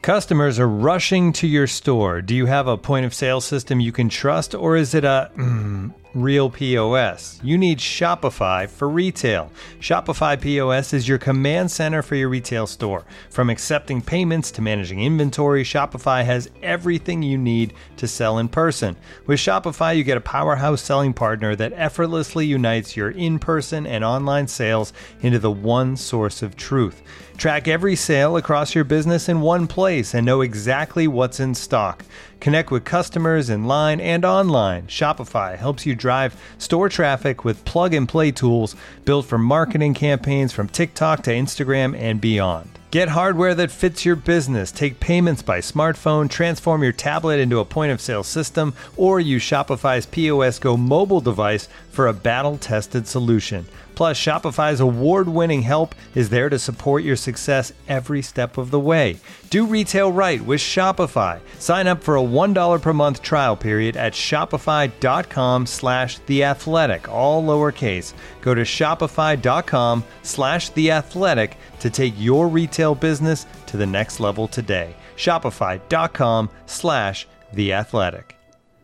Customers are rushing to your store. Do you have a point of sale system you can trust, or is it a real POS? You need Shopify for retail. Shopify POS is your command center for your retail store. From accepting payments to managing inventory, Shopify has everything you need to sell in person. With Shopify, you get a powerhouse selling partner that effortlessly unites your in-person and online sales into the one source of truth. Track every sale across your business in one place and know exactly what's in stock. Connect with customers in line and online. Shopify helps you drive store traffic with plug-and-play tools built for marketing campaigns from TikTok to Instagram and beyond. Get hardware that fits your business. Take payments by smartphone, transform your tablet into a point-of-sale system, or use Shopify's POS Go mobile device for a battle-tested solution. Plus, Shopify's award-winning help is there to support your success every step of the way. Do retail right with Shopify. Sign up for a $1 per month trial period at shopify.com/theathletic, all lowercase. Go to shopify.com/theathletic to take your retail business to the next level today. Shopify.com/theathletic.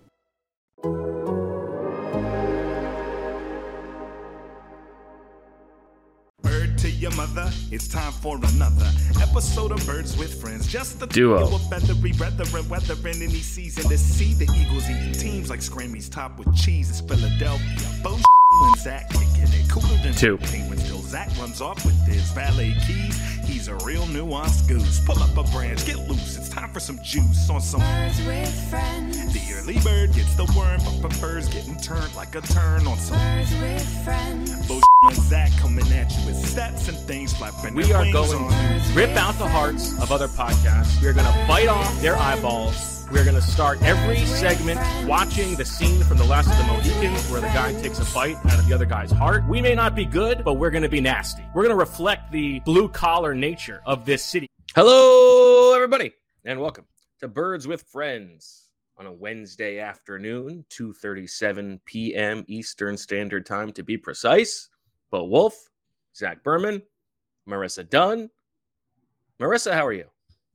To your mother, it's time for another episode of Birds with Friends. Just the duo of feathery brethren, weathering any season to see the Eagles eating teams like Scrammy's top with cheese. It's Philadelphia. Bo and Zach kicking it cooler than two. Penguins till Zach runs off with his valet keys. He's a real nuanced goose. Pull up a branch, get loose. It's time for some juice on some Birds with Friends. The early bird gets the worm, but prefers getting turned like a turn on some Birds with Friends. Bo and Zach coming at you with stats and things flapping. We are going to rip out the hearts of other podcasts. We are going to bite off their eyeballs. We're going to start every segment watching the scene from The Last of the Mohicans where the guy takes a bite out of the other guy's heart. We may not be good, but we're going to be nasty. We're going to reflect the blue-collar nature of this city. Hello, everybody, and welcome to Birds with Friends on a Wednesday afternoon, 2:37 p.m. Eastern Standard Time to be precise. Bo Wolf, Zach Berman, Marissa Dunn. Marissa, how are you?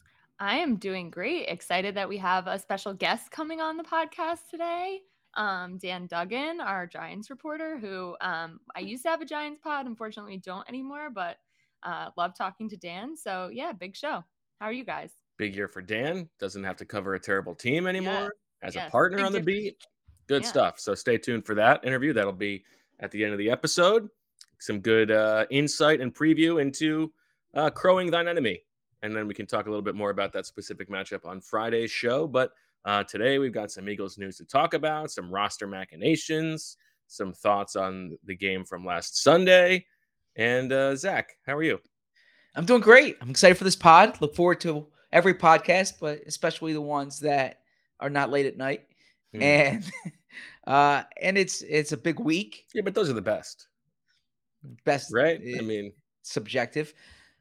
I am doing great. Excited that we have a special guest coming on the podcast today. Dan Duggan, our Giants reporter, who I used to have a Giants pod. Unfortunately, we don't anymore, but love talking to Dan. So, yeah, big show. How are you guys? Big year for Dan. Doesn't have to cover a terrible team anymore. As Yes. a partner Big on the beat. Good Yeah. stuff. So stay tuned for that interview. That'll be at the end of the episode. Some good insight and preview into crowing thine enemy. And then we can talk a little bit more about that specific matchup on Friday's show. But today we've got some Eagles news to talk about, some roster machinations, some thoughts on the game from last Sunday. And Zach, how are you? I'm doing great. I'm excited for this pod. Look forward to every podcast, but especially the ones that are not late at night. And it's a big week. Yeah, but those are the best. Best, right? I mean, subjective.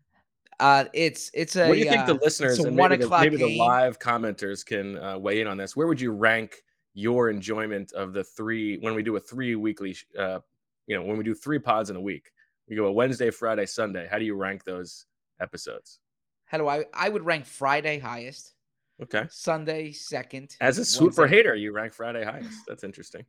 It's a. What do you think the listeners and maybe the live commenters can weigh in on this? Where would you rank your enjoyment of the three when we do a 3 weekly? When we do 3 pods in a week, we go a Wednesday, Friday, Sunday. How do you rank those episodes? How do I would rank Friday highest. Okay. Sunday second. As a super hater, you rank Friday highest. That's interesting.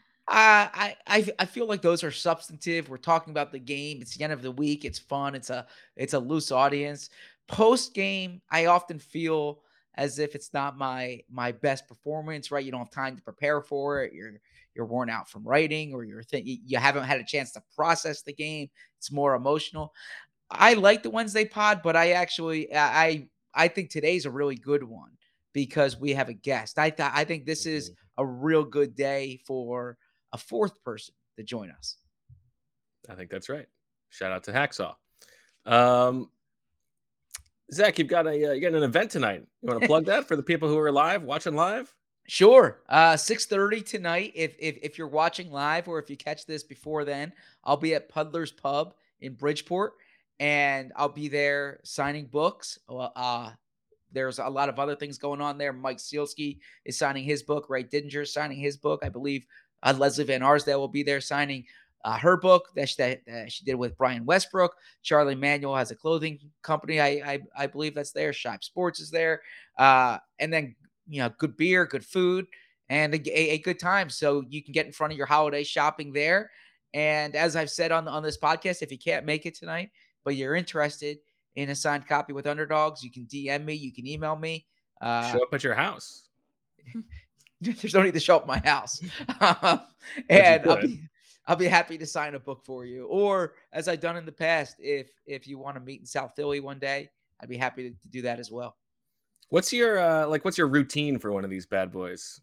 I feel like those are substantive. We're talking about the game. It's the end of the week. It's fun. It's a loose audience. Post game, I often feel as if it's not my best performance. Right? You don't have time to prepare for it. You're worn out from writing, or you haven't had a chance to process the game. It's more emotional. I like the Wednesday pod, but I think today's a really good one because we have a guest. I think this is a real good day for a fourth person to join us. I think that's right. Shout out to Hacksaw. Zach, you got an event tonight. You want to plug that for the people who are watching live? Sure. 6:30 tonight. If you're watching live or if you catch this before then, I'll be at Puddler's Pub in Bridgeport, and I'll be there signing books. There's a lot of other things going on there. Mike Sealski is signing his book. Ray Didinger is signing his book. I believe Leslie Van Arsdale will be there signing her book that she did with Brian Westbrook. Charlie Manuel has a clothing company. I believe that's there. Shipe Sports is there. And then, good beer, good food, and a good time. So you can get in front of your holiday shopping there. And as I've said on this podcast, if you can't make it tonight, but you're interested in a signed copy with Underdogs, you can DM me, you can email me. Show up at your house. There's no need to show up at my house. And I'll be happy to sign a book for you. Or as I've done in the past, if you want to meet in South Philly one day, I'd be happy to do that as well. What's your routine for one of these bad boys?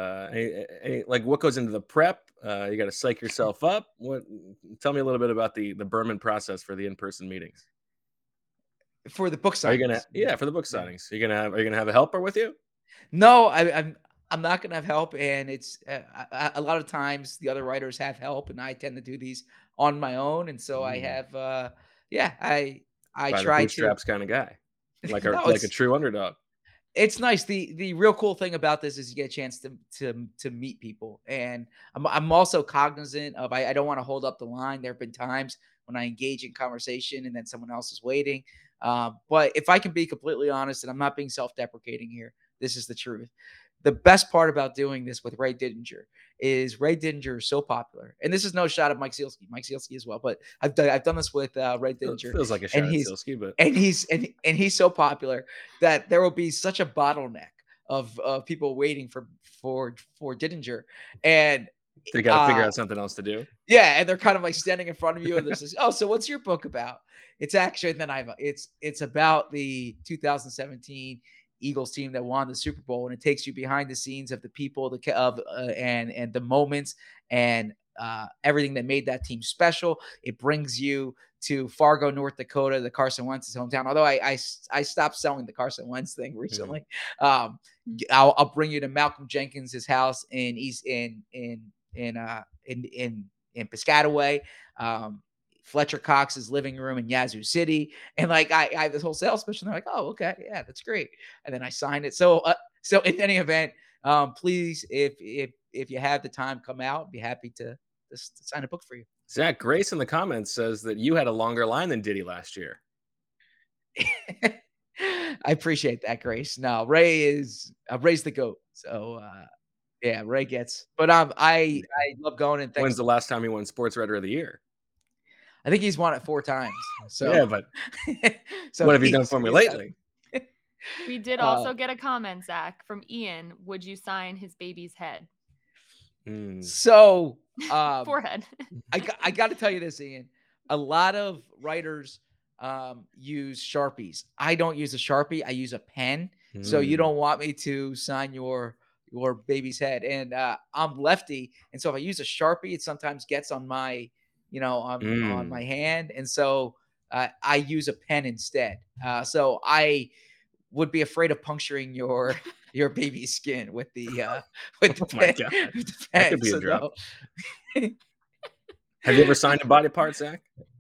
What goes into the prep? You got to psych yourself up. Tell me a little bit about the Berman process for the in-person meetings. For the book signings. For the book signings. Are you gonna have a helper with you? No, I'm not gonna have help, and it's a lot of times the other writers have help, and I tend to do these on my own, and so I have I try to bootstraps kind of guy, like a true underdog. It's nice. The real cool thing about this is you get a chance to meet people, and I'm also cognizant of I don't want to hold up the line. There have been times when I engage in conversation and then someone else is waiting. But if I can be completely honest, and I'm not being self-deprecating here, this is the truth. The best part about doing this with Ray Didinger is Ray Didinger is so popular, and this is no shot at Mike Sielski as well, but I've done this with Ray Didinger. It feels like a shot at Sielski, but he's so popular that there will be such a bottleneck of people waiting for Didinger, and they got to figure out something else to do. Yeah, and they're kind of like standing in front of you, and this is, oh, so what's your book about? It's actually it's about the 2017 Eagles team that won the Super Bowl, and it takes you behind the scenes of the people, and the moments and everything that made that team special. It brings you to Fargo, North Dakota, the Carson Wentz's hometown. Although I stopped selling the Carson Wentz thing recently. I'll bring you to Malcolm Jenkins' house in Piscataway. Fletcher Cox's living room in Yazoo City. And like, I have this whole sales pitch, and they're like, oh, okay. Yeah, that's great. And then I signed it. So in any event, please, if you have the time, come out. Be happy to sign a book for you. Zach Grace in the comments says that you had a longer line than Diddy last year. I appreciate that, Grace. No, Ray's the GOAT. So, yeah, Ray gets, but I love going and when's the last time he won Sports Writer of the Year? I think he's won it 4 times. So yeah, but what have you done for me lately? We did also get a comment, Zach, from Ian. Would you sign his baby's head? So forehead. I got to tell you this, Ian. A lot of writers use Sharpies. I don't use a Sharpie. I use a pen. So you don't want me to sign your baby's head. And I'm lefty, and so if I use a Sharpie, it sometimes gets on my on my hand, and so I use a pen instead. So I would be afraid of puncturing your baby's skin with the with the my God. With the pen. That could be a drop. No. Have you ever signed a body part, Zach?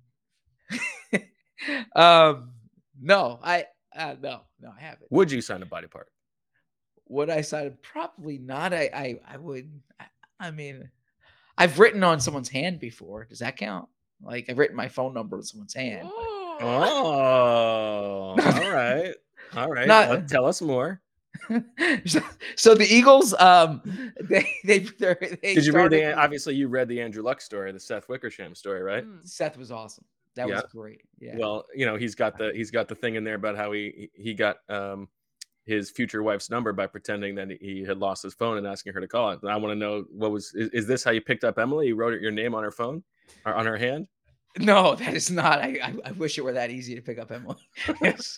No, I haven't. Would you sign a body part? Would I sign it? Probably not. I would. I mean, I've written on someone's hand before. Does that count? Like, I've written my phone number on someone's hand. Oh, all right. All right. Tell us more. So the Eagles, they did you read obviously you read the Andrew Luck story, the Seth Wickersham story, right? Seth was awesome. That was great. Yeah. Well, he's got the thing in there about how he got his future wife's number by pretending that he had lost his phone and asking her to call it. I want to know is this how you picked up Emily? You wrote your name on her phone or on her hand? No, that is not. I wish it were that easy to pick up Emily. Yes.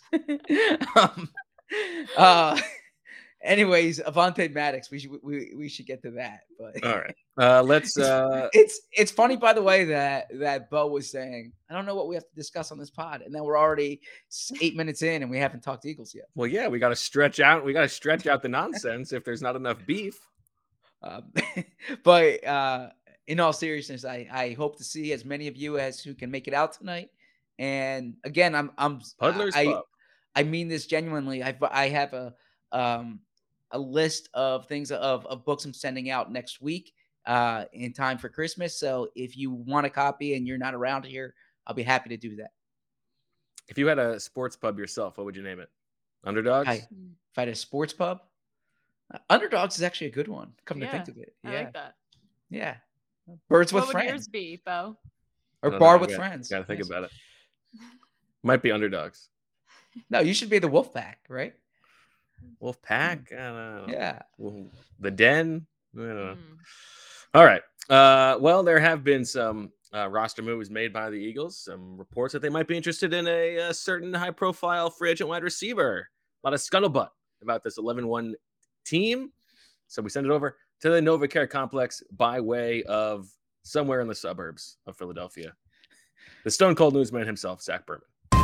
Anyways, Avonte Maddox, we should get to that. But all right, let's. It's funny, by the way, that Bo was saying, I don't know what we have to discuss on this pod, and then we're already 8 minutes in, and we haven't talked Eagles yet. Well, yeah, we got to stretch out. We got to stretch out the nonsense if there's not enough beef. But in all seriousness, I hope to see as many of you as who can make it out tonight. And again, I mean this genuinely. I have a list of things of books I'm sending out next week. in time for Christmas. So if you want a copy and you're not around here, I'll be happy to do that. If you had a sports pub yourself, what would you name it? Underdogs? If I had a sports pub, Underdogs is actually a good one. Come to think of it. I like that. Yeah. Birds with What would Friends. yours be, Bo? Or Bar with Friends. Gotta think about it. Might be Underdogs. No, you should be the Wolfpack, right? Wolfpack? I don't know. Yeah. The Den? I don't know. All right. Well, there have been some roster moves made by the Eagles. Some reports that they might be interested in a certain high-profile free agent wide receiver. A lot of scuttlebutt about this 11-1 team. So we send it over to the NovaCare complex by way of somewhere in the suburbs of Philadelphia. The Stone Cold Newsman himself, Zach Berman.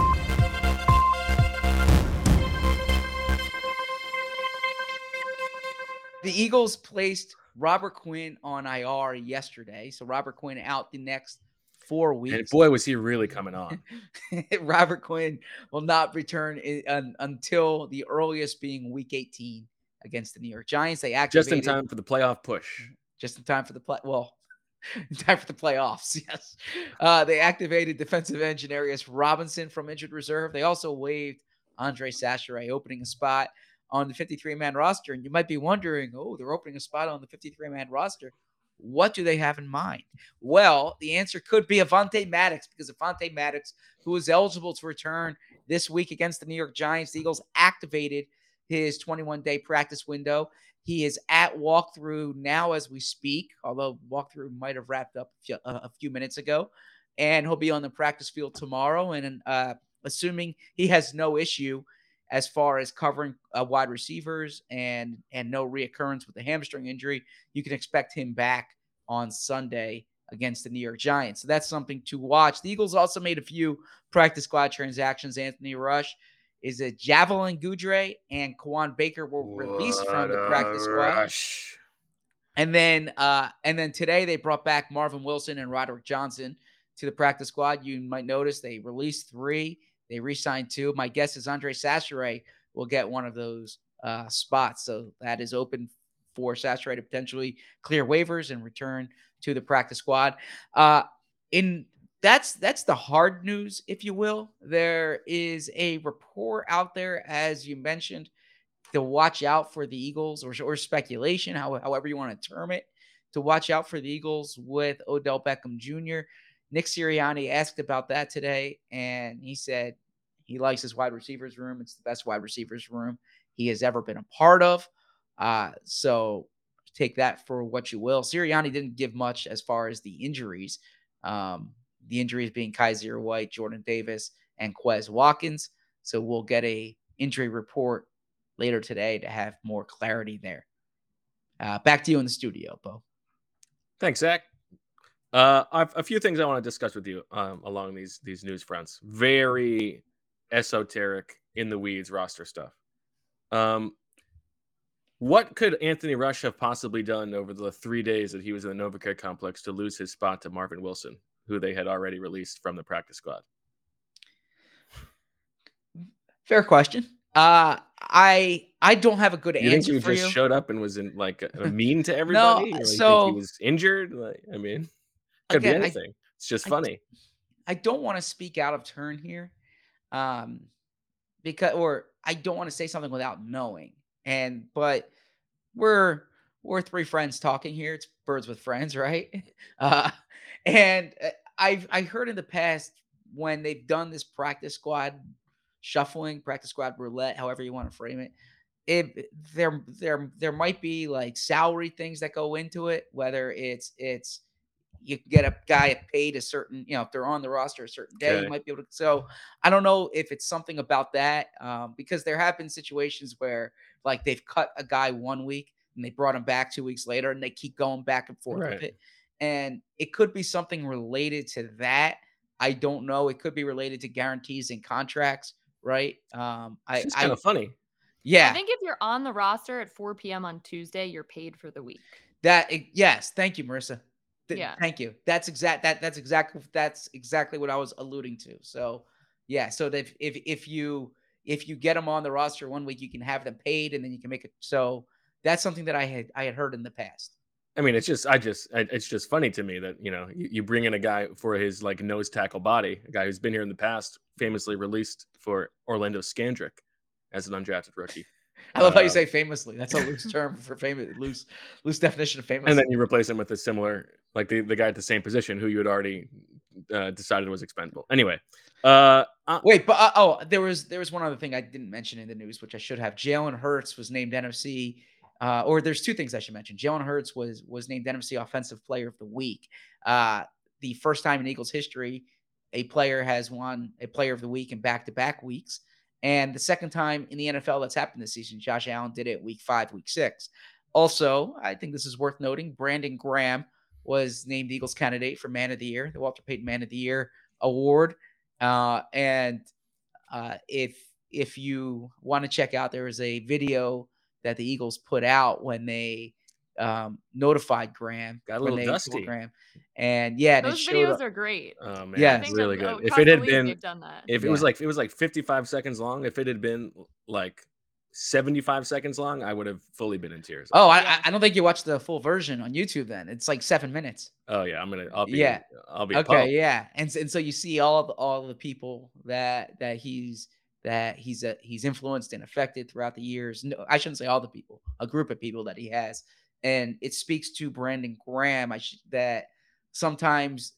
The Eagles placed Robert Quinn on IR yesterday. So Robert Quinn out the next 4 weeks. And boy, was he really coming on. Robert Quinn will not return until the earliest being week 18 against the New York Giants. They activated just in time for the playoff push. Just in time for the in time for the playoffs. Yes. They activated defensive end Janarius Robinson from injured reserve. They also waived Andre Sacheret, opening a spot on the 53-man roster. And you might be wondering, they're opening a spot on the 53-man roster. What do they have in mind? Well, the answer could be Avonte Maddox, because Avonte Maddox, who is eligible to return this week against the New York Giants, the Eagles activated his 21-day practice window. He is at walkthrough now as we speak, although walkthrough might have wrapped up a few minutes ago. And he'll be on the practice field tomorrow. And assuming he has no issue as far as covering wide receivers and no reoccurrence with the hamstring injury, you can expect him back on Sunday against the New York Giants. So that's something to watch. The Eagles also made a few practice squad transactions. Anthony Rush is a Javelin Goudreau and Kawan Baker were released from the practice squad. And then today they brought back Marvin Wilson and Roderick Johnson to the practice squad. You might notice they released 3. They re-signed 2. My guess is Andre Sacheret will get one of those spots. So that is open for Sacheret to potentially clear waivers and return to the practice squad. That's the hard news, if you will. There is a report out there, as you mentioned, to watch out for the Eagles, or speculation, however you want to term it, to watch out for the Eagles with Odell Beckham Jr. Nick Sirianni asked about that today, and he said he likes his wide receivers room. It's the best wide receivers room he has ever been a part of. So take that for what you will. Sirianni didn't give much as far as the injuries. The injuries being Kaiser White, Jordan Davis, and Quez Watkins. So we'll get a injury report later today to have more clarity there. Back to you in the studio, Bo. Thanks, Zach. A few things I want to discuss with you along these news fronts. Very esoteric, in the weeds roster stuff. What could Anthony Rush have possibly done over the 3 days that he was in the NovaCare complex to lose his spot to Marvin Wilson, who they had already released from the practice squad? Fair question. I don't have a good answer think he for just showed up and was in mean to everybody? No, or so think he was injured. Could be anything. It's just funny. I don't want to speak out of turn here, or I don't want to say something without knowing. But we're 3 friends talking here. It's birds with friends, right? And I heard in the past when they've done this practice squad shuffling, practice squad roulette, however you want to frame it, there might be like salary things that go into it, whether it's you get a guy paid a certain, if they're on the roster a certain day, you might be able to. So I don't know if it's something about that, because there have been situations where like they've cut a guy 1 week and they brought him back 2 weeks later, and they keep going back and forth with it. And it could be something related to that. I don't know. It could be related to guarantees and contracts, right? It's kind of funny. Yeah. I think if you're on the roster at 4 p.m. on Tuesday, you're paid for the week. Yes. Thank you, Marissa. Yeah. Thank you. That's exactly what I was alluding to. So yeah. So that if you get them on the roster 1 week, you can have them paid, and then you can make it. So that's something that I had heard in the past. I mean, it's just funny to me that, you bring in a guy for his like nose tackle body, a guy who's been here in the past, famously released for Orlando Scandrick as an undrafted rookie. I love how you say famously. That's a loose term for famous, loose definition of famous. And then you replace him with a similar, like the guy at the same position who you had already decided was expendable. Anyway, wait, but there was one other thing I didn't mention in the news, which I should have. Jalen Hurts was named NFC. Or there's two things I should mention. Jalen Hurts was named NFC Offensive Player of the Week. The first time in Eagles history, a player has won a Player of the Week in back-to-back weeks. And the second time in the NFL that's happened this season. Josh Allen did it week 5, week 6. Also, I think this is worth noting, Brandon Graham was named Eagles candidate for Man of the Year, the Walter Payton Man of the Year award. If you want to check out, there was a video that the Eagles put out when they notified Graham. Got a little dusty. Graham. And yeah, those videos are great. Oh man, yeah, it's really good. If it had been, done that. If it was like 55 seconds long, if it had been like 75 seconds long, I would have fully been in tears. Oh, I don't think you watched the full version on YouTube then. It's like 7 minutes. Oh yeah, I'll be okay, pumped. yeah. And so you see all the people that he's influenced and affected throughout the years. No, I shouldn't say all the people, a group of people that he has. And it speaks to Brandon Graham that sometimes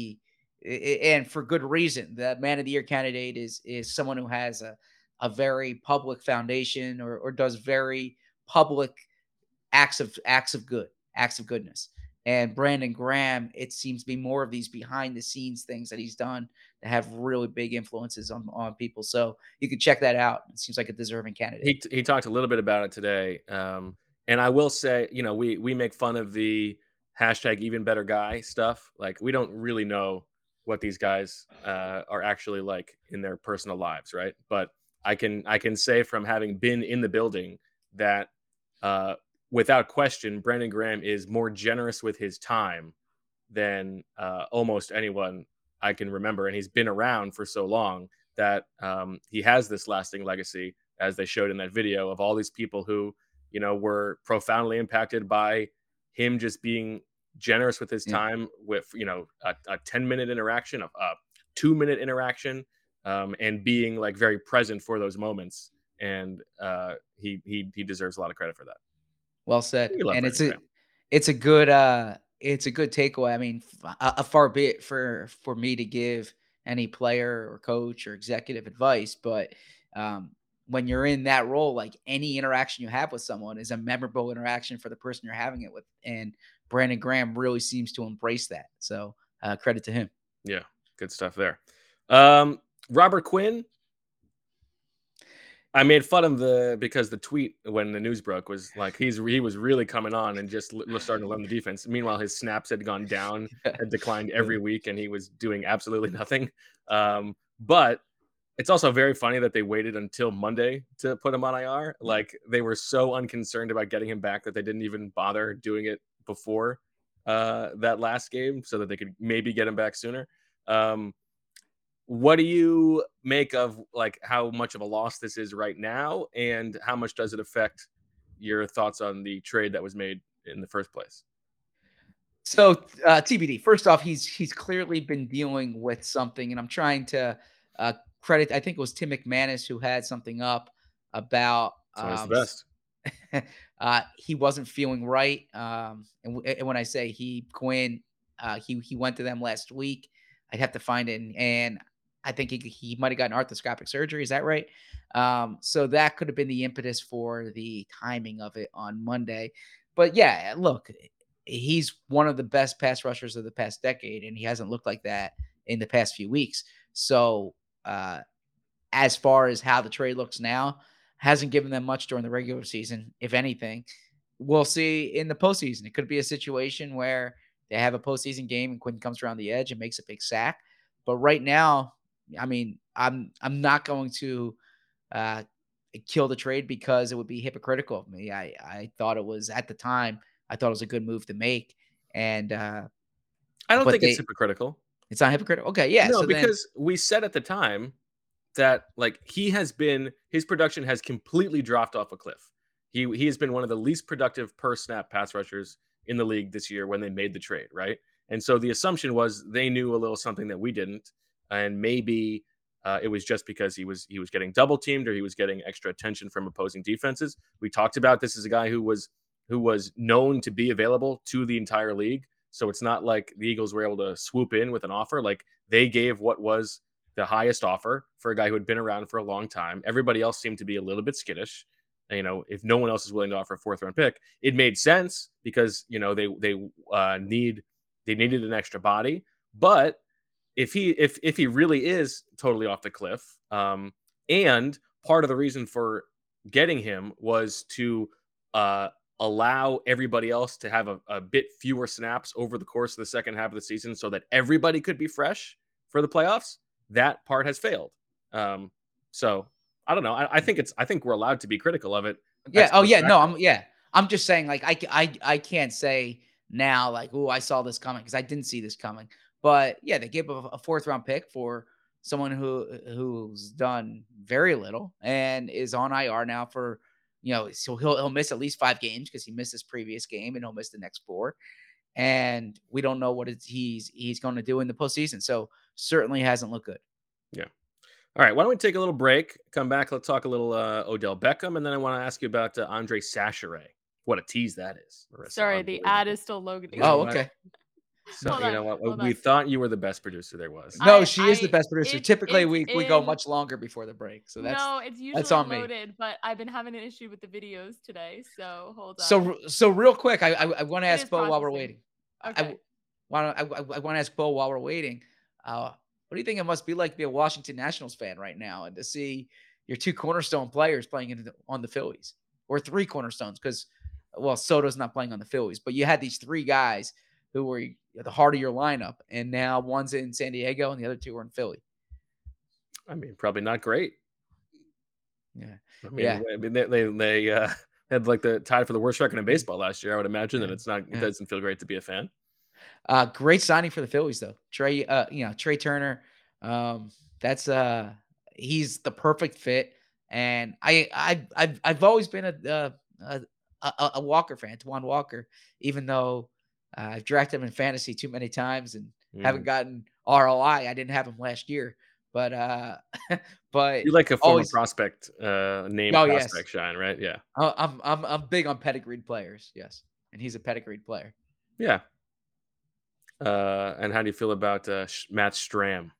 and for good reason, the Man of the Year candidate is someone who has a very public foundation or does very public acts of goodness. And Brandon Graham, it seems to be more of these behind the scenes things that he's done that have really big influences on people. So you can check that out. It seems like a deserving candidate. He talked a little bit about it today. And I will say, we make fun of the #EvenBetterGuy stuff. Like, we don't really know what these guys are actually like in their personal lives, right? But I can say from having been in the building that without question, Brandon Graham is more generous with his time than almost anyone I can remember. And he's been around for so long that he has this lasting legacy, as they showed in that video, of all these people who, were profoundly impacted by him just being generous with his time with, a 10-minute interaction, a 2-minute interaction, and being like very present for those moments. And he deserves a lot of credit for that. Well said. And it's a good takeaway. I mean, a far bit for me to give any player or coach or executive advice, but when you're in that role, like any interaction you have with someone is a memorable interaction for the person you're having it with. And Brandon Graham really seems to embrace that. So credit to him. Yeah, good stuff there. Robert Quinn. I made fun of because the tweet when the news broke was like he was really coming on and just starting to learn the defense. Meanwhile, his snaps had gone down and declined every week, and he was doing absolutely nothing. But it's also very funny that they waited until Monday to put him on IR. Like, they were so unconcerned about getting him back that they didn't even bother doing it before that last game so that they could maybe get him back sooner. What do you make of like how much of a loss this is right now, and how much does it affect your thoughts on the trade that was made in the first place? So TBD. First off, he's clearly been dealing with something, and I'm trying to credit. I think it was Tim McManus who had something up about the best. He wasn't feeling right, and when I say Quinn, he went to them last week. I'd have to find it, and I think he might have gotten arthroscopic surgery. Is that right? So that could have been the impetus for the timing of it on Monday. But yeah, look, he's one of the best pass rushers of the past decade, and he hasn't looked like that in the past few weeks. So as far as how the trade looks now, hasn't given them much during the regular season. If anything, we'll see in the postseason. It could be a situation where they have a postseason game and Quinn comes around the edge and makes a big sack. But right now, I mean, I'm not going to kill the trade because it would be hypocritical of me. I thought it was, at the time, I thought it was a good move to make. And I don't think it's hypocritical. It's not hypocritical. Okay. Yeah. No, so because we said at the time that like his production has completely dropped off a cliff. He has been one of the least productive per snap pass rushers in the league this year when they made the trade, right? And so the assumption was they knew a little something that we didn't, and maybe it was just because he was getting double teamed or he was getting extra attention from opposing defenses. We talked about this as a guy who was known to be available to the entire league. So it's not like the Eagles were able to swoop in with an offer. Like, they gave what was the highest offer for a guy who had been around for a long time. Everybody else seemed to be a little bit skittish. You know, if no one else is willing to offer a 4th round pick, it made sense because, you know, they needed an extra body. But if he really is totally off the cliff, and part of the reason for getting him was to allow everybody else to have a bit fewer snaps over the course of the second half of the season so that everybody could be fresh for the playoffs, that part has failed. So I don't know. I think we're allowed to be critical of it. Yeah. Oh yeah. No, I'm just saying, like, I can't say now, like, oh, I saw this coming, because I didn't see this coming. But yeah, they gave a 4th round pick for someone who's done very little and is on IR now for, you know, so he'll miss at least 5 games because he missed his previous game, and he'll miss the next 4. And we don't know what he's going to do in the postseason. So certainly hasn't looked good. Yeah. All right. Why don't we take a little break? Come back. Let's talk a little Odell Beckham, and then I want to ask you about Andre Chachere. What a tease that is, Marissa. Sorry, the ad is still loading. Oh, okay. So you know what? We thought you were the best producer there was. No, she is the best producer. Typically, we go much longer before the break. So it's usually on loaded, me. But I've been having an issue with the videos today. So hold on. So real quick, I want to ask Bo while we're waiting. Okay. I want to ask Bo while we're waiting. What do you think it must be like to be a Washington Nationals fan right now and to see your 2 cornerstone players playing on the Phillies, or 3 cornerstones? Because, well, Soto's not playing on the Phillies, but you had these 3 guys who were at the heart of your lineup, and now one's in San Diego and the other 2 are in Philly. I mean, probably not great. Yeah. I mean, they had like the tied for the worst record in baseball last year. I would imagine that it doesn't feel great to be a fan. Great signing for the Phillies though. Trey Turner. He's the perfect fit. And I've always been a Walker fan, Taijuan Walker, even though I've drafted him in fantasy too many times and haven't gotten ROI. I didn't have him last year, but you like a former prospect name prospect shine, right? Yeah. I'm big on pedigreed players. Yes. And he's a pedigreed player. Yeah. And how do you feel about Matt Strahm?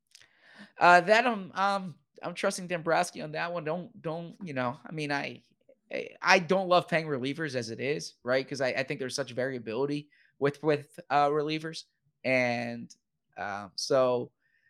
That I'm trusting Dombrowski on that one. Don't you know? I mean, I don't love paying relievers as it is, right? Because I think there's such variability with relievers, and so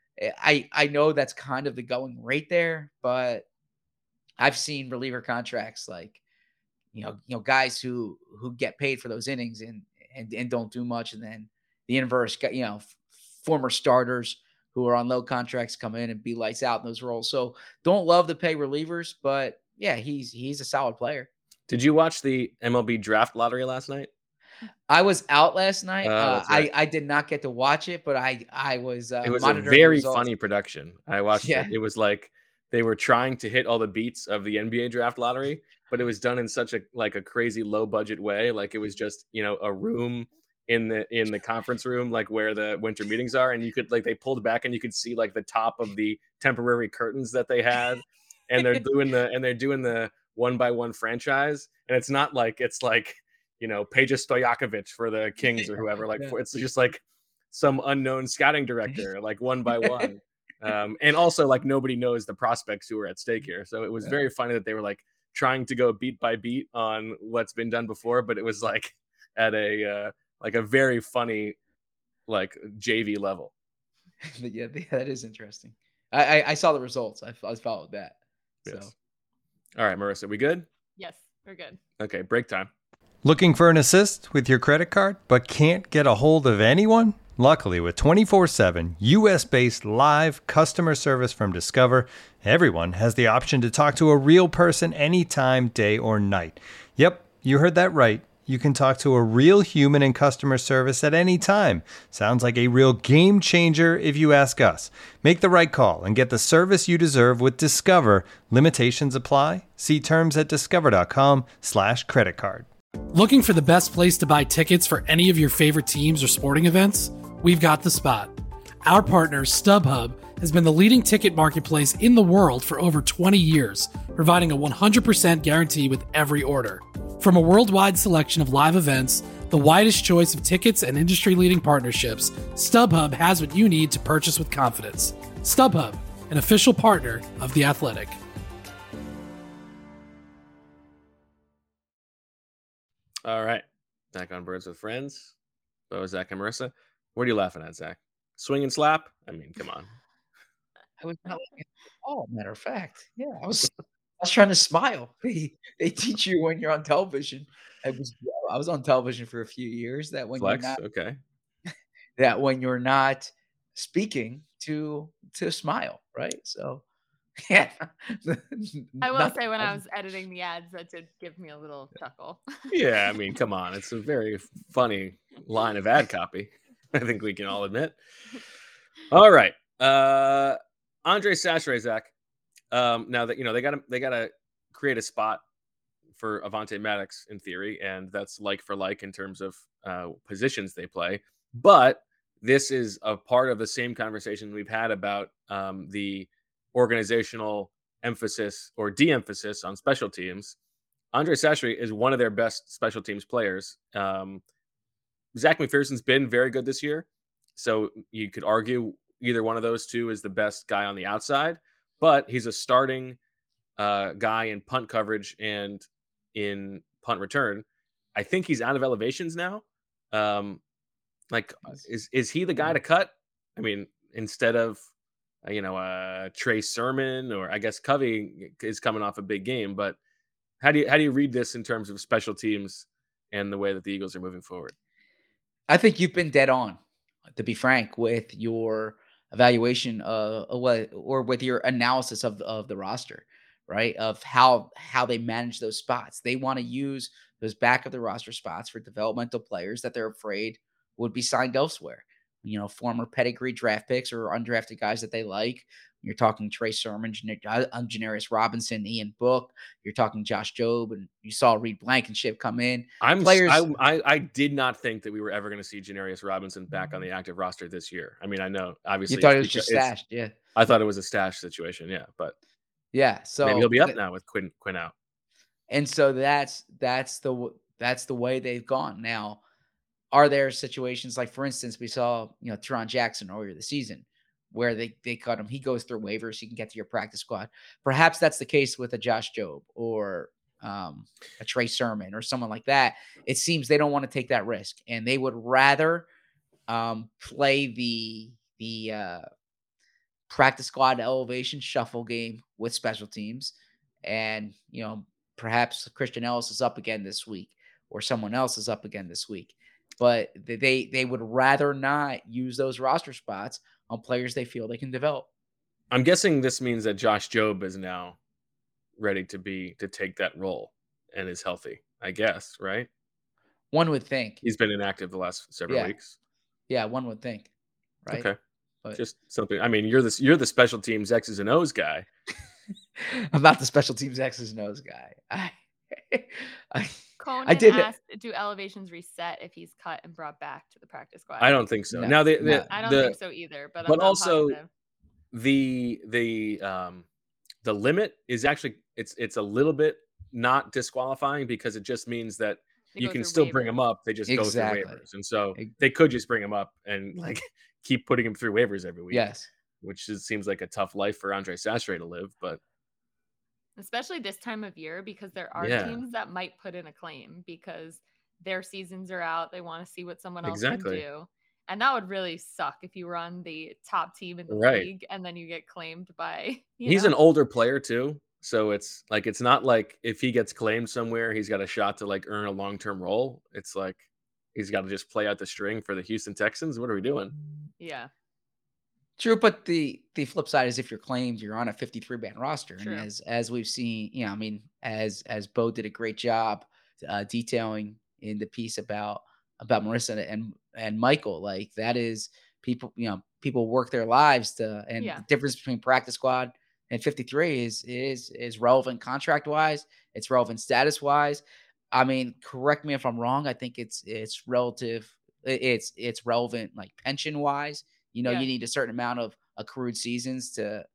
I know that's kind of the going rate there, but I've seen reliever contracts like you know guys who get paid for those innings and don't do much, and then the inverse, former starters who are on low contracts come in and be lights out in those roles. So don't love to pay relievers, but yeah, he's a solid player. Did you watch the MLB draft lottery last night? I was out last night. Right. I did not get to watch it, but I was it was a very funny production. I watched it. It was like they were trying to hit all the beats of the NBA draft lottery, but it was done in such a crazy low budget way. Like it was just, a room in the conference room, like where the winter meetings are. And you could they pulled back and you could see like the top of the temporary curtains that they had. And they're doing the 1-by-1 franchise. And it's not like, it's like, Peja Stojakovic for the Kings or whoever, it's just like some unknown scouting director, like 1-by-1. And also like nobody knows the prospects who are at stake here. So it was very funny that they were like trying to go beat by beat on what's been done before, but it was like at a very funny, like JV level. Yeah, that is interesting. I saw the results. I followed that. Yes. So. All right, Marissa, we good? Yes, we're good. Okay, break time. Looking for an assist with your credit card, but can't get a hold of anyone? Luckily, with 24/7 U.S.-based live customer service from Discover, everyone has the option to talk to a real person anytime, day or night. Yep, you heard that right. You can talk to a real human in customer service at any time. Sounds like a real game changer if you ask us. Make the right call and get the service you deserve with Discover. Limitations apply. See terms at discover.com/creditcard. Looking for the best place to buy tickets for any of your favorite teams or sporting events? We've got the spot. Our partner, StubHub, has been the leading ticket marketplace in the world for over 20 years, providing a 100% guarantee with every order. From a worldwide selection of live events, the widest choice of tickets and industry-leading partnerships, StubHub has what you need to purchase with confidence. StubHub, an official partner of The Athletic. All right. Back on Birds with Friends. Bo, Zach, and Marissa. What are you laughing at, Zach? Swing and slap? I mean, come on. I was not looking at all, matter of fact. Yeah, I was trying to smile. They teach you when you're on television. I was on television for a few years that when Flex? you're not Okay. that when you're not speaking to smile, right? So yeah. I will say when I was editing the ads, that did give me a little chuckle. Yeah, I mean, come on. It's a very funny line of ad copy. I think we can all admit. All right. Andre Sachre, Zach. Now that they gotta create a spot for Avonte Maddox in theory, and that's like for like in terms of positions they play. But this is a part of the same conversation we've had about the organizational emphasis or de-emphasis on special teams. Andre Sachre is one of their best special teams players. Zach McPherson's been very good this year, so you could argue either one of those two is the best guy on the outside, but he's a starting guy in punt coverage and in punt return. I think he's out of elevations now. Is he the guy to cut? I mean, instead of Trey Sermon, or I guess Covey is coming off a big game, but how do you read this in terms of special teams and the way that the Eagles are moving forward? I think you've been dead on, to be frank, with your evaluation or with your analysis of the roster, right? Of how they manage those spots. They want to use those back of the roster spots for developmental players that they're afraid would be signed elsewhere. Former pedigree draft picks or undrafted guys that they like. You're talking Trey Sermon, Janarius Robinson, Ian Book. You're talking Josh Jobe, and you saw Reed Blankenship come in. I did not think that we were ever going to see Janarius Robinson back on the active roster this year. I mean, I know obviously you thought it was just stashed, yeah. I thought it was a stash situation, yeah, but yeah. So maybe he'll be up now with Quinn out. And so that's the way they've gone. Now, are there situations like, for instance, we saw Teron Jackson earlier this season, where they cut him. He goes through waivers. He can get to your practice squad. Perhaps that's the case with a Josh Jobe or a Trey Sermon or someone like that. It seems they don't want to take that risk, and they would rather play the practice squad elevation shuffle game with special teams. And, perhaps Christian Ellis is up again this week, or someone else is up again this week. But they would rather not use those roster spots on players they feel they can develop. I'm guessing this means that Josh Jobe is now ready to take that role and is healthy, I guess, right? One would think. He's been inactive the last several weeks. Yeah, one would think. Right. Okay. But just something. I mean, you're the special teams X's and O's guy. I'm not the special teams X's and O's guy. Conan asked, do elevations reset if he's cut and brought back to the practice squad? I don't think so. No, Now I don't think so either. But also positive. the limit is actually it's a little bit not disqualifying, because it just means that you can still bring them up. They just go through waivers, and so they could just bring them up and keep putting him through waivers every week. Yes, which seems like a tough life for Andre Sachre to live, but. Especially this time of year, because there are teams that might put in a claim because their seasons are out. They want to see what someone else can do. And that would really suck if you were on the top team in the league and then you get claimed by, He's an older player too. So it's not like if he gets claimed somewhere, he's got a shot to earn a long-term role. It's like he's got to just play out the string for the Houston Texans. What are we doing? Yeah. True, but the flip side is if you're claimed, you're on a 53-man roster. True. And as we've seen, as Bo did a great job detailing in the piece about Marissa and Michael, that is people work their lives the difference between practice squad and 53 is relevant contract wise. It's relevant status wise. I mean, correct me if I'm wrong. I think it's relative. It's relevant, like pension wise. You Yeah. need a certain amount of accrued seasons to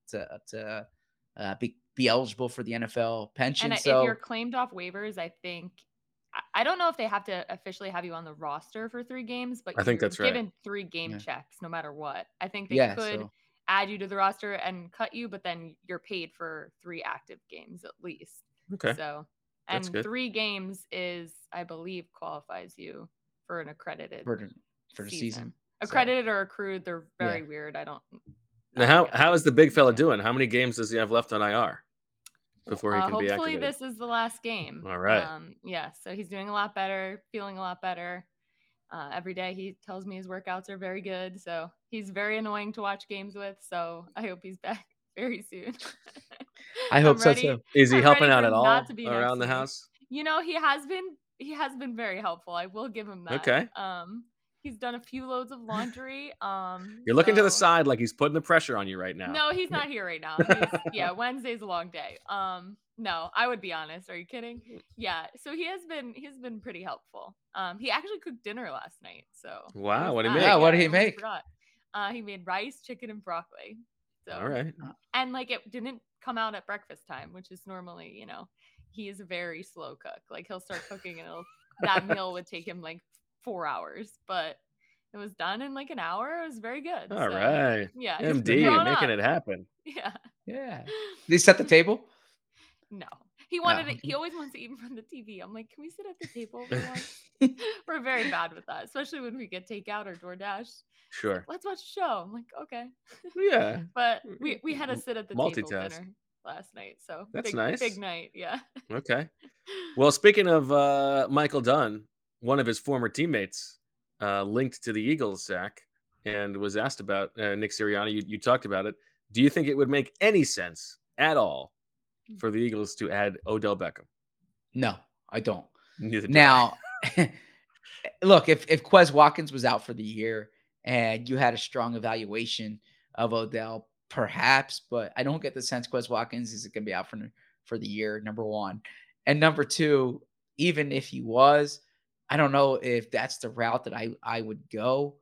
be eligible for the NFL pension. And if you're So claimed off waivers, I think I don't know if they have to officially have you on the roster for 3 games, but I think you're that's right. given 3 game Yeah. checks no matter what. I think they yeah, could so add you to the roster and cut you, but then you're paid for 3 active games at least. Okay. So, That's and good. 3 games is, I believe, qualifies you for an accredited for the season. So, Accredited or accrued, they're very Yeah. weird. I don't. Now, get how it. is the big fella doing? How many games does he have left on IR before he can be Hopefully activated? this is the last game. All right. Yeah, so he's doing a lot better, feeling a lot better. Every day he tells me his workouts are very good, so he's very annoying to watch games with. So I hope he's back very soon. I hope I'm so ready- too. Is he I'm helping ready out for at him all not to be next around the to me. house? He has been very helpful. I will give him that. Okay. He's done a few loads of laundry. You're looking to the so- side like he's putting the pressure on you right now. No, he's not here right now. Wednesday's a long day. No, I would be honest. Are you kidding? Yeah. So he's been pretty helpful. He actually cooked dinner last night. So Wow, there's what'd he that. make? Yeah, what'd he I almost make? forgot. He made rice, chicken, and broccoli. So All right. and like it didn't come out at breakfast time, which is normally, he is a very slow cook. Like he'll start cooking and that meal would take him like 4 hours, but it was done in like an hour. It was very good. All right. Yeah. he's MD grown making up. it happen. Yeah. Yeah. Did he set the table? No. He always wants to eat in front of the TV. I'm like, can we sit at the table for once? We're very bad with that, especially when we get takeout or DoorDash. Sure. Let's watch a show. I'm like, okay. Yeah. But we had to sit at the table Multitask. dinner last night. So That's big, nice. Big night. Yeah. Okay. Well, speaking of Michael Dunn, one of his former teammates linked to the Eagles, Zach, and was asked about Nick Sirianni. You talked about it. Do you think it would make any sense at all for the Eagles to add Odell Beckham? No, I don't. Neither do Now, look, if Quez Watkins was out for the year and you had a strong evaluation of Odell, perhaps, but I don't get the sense Quez Watkins is going to be out for the year, number one. And number two, even if he was, I don't know if that's the route that I would go.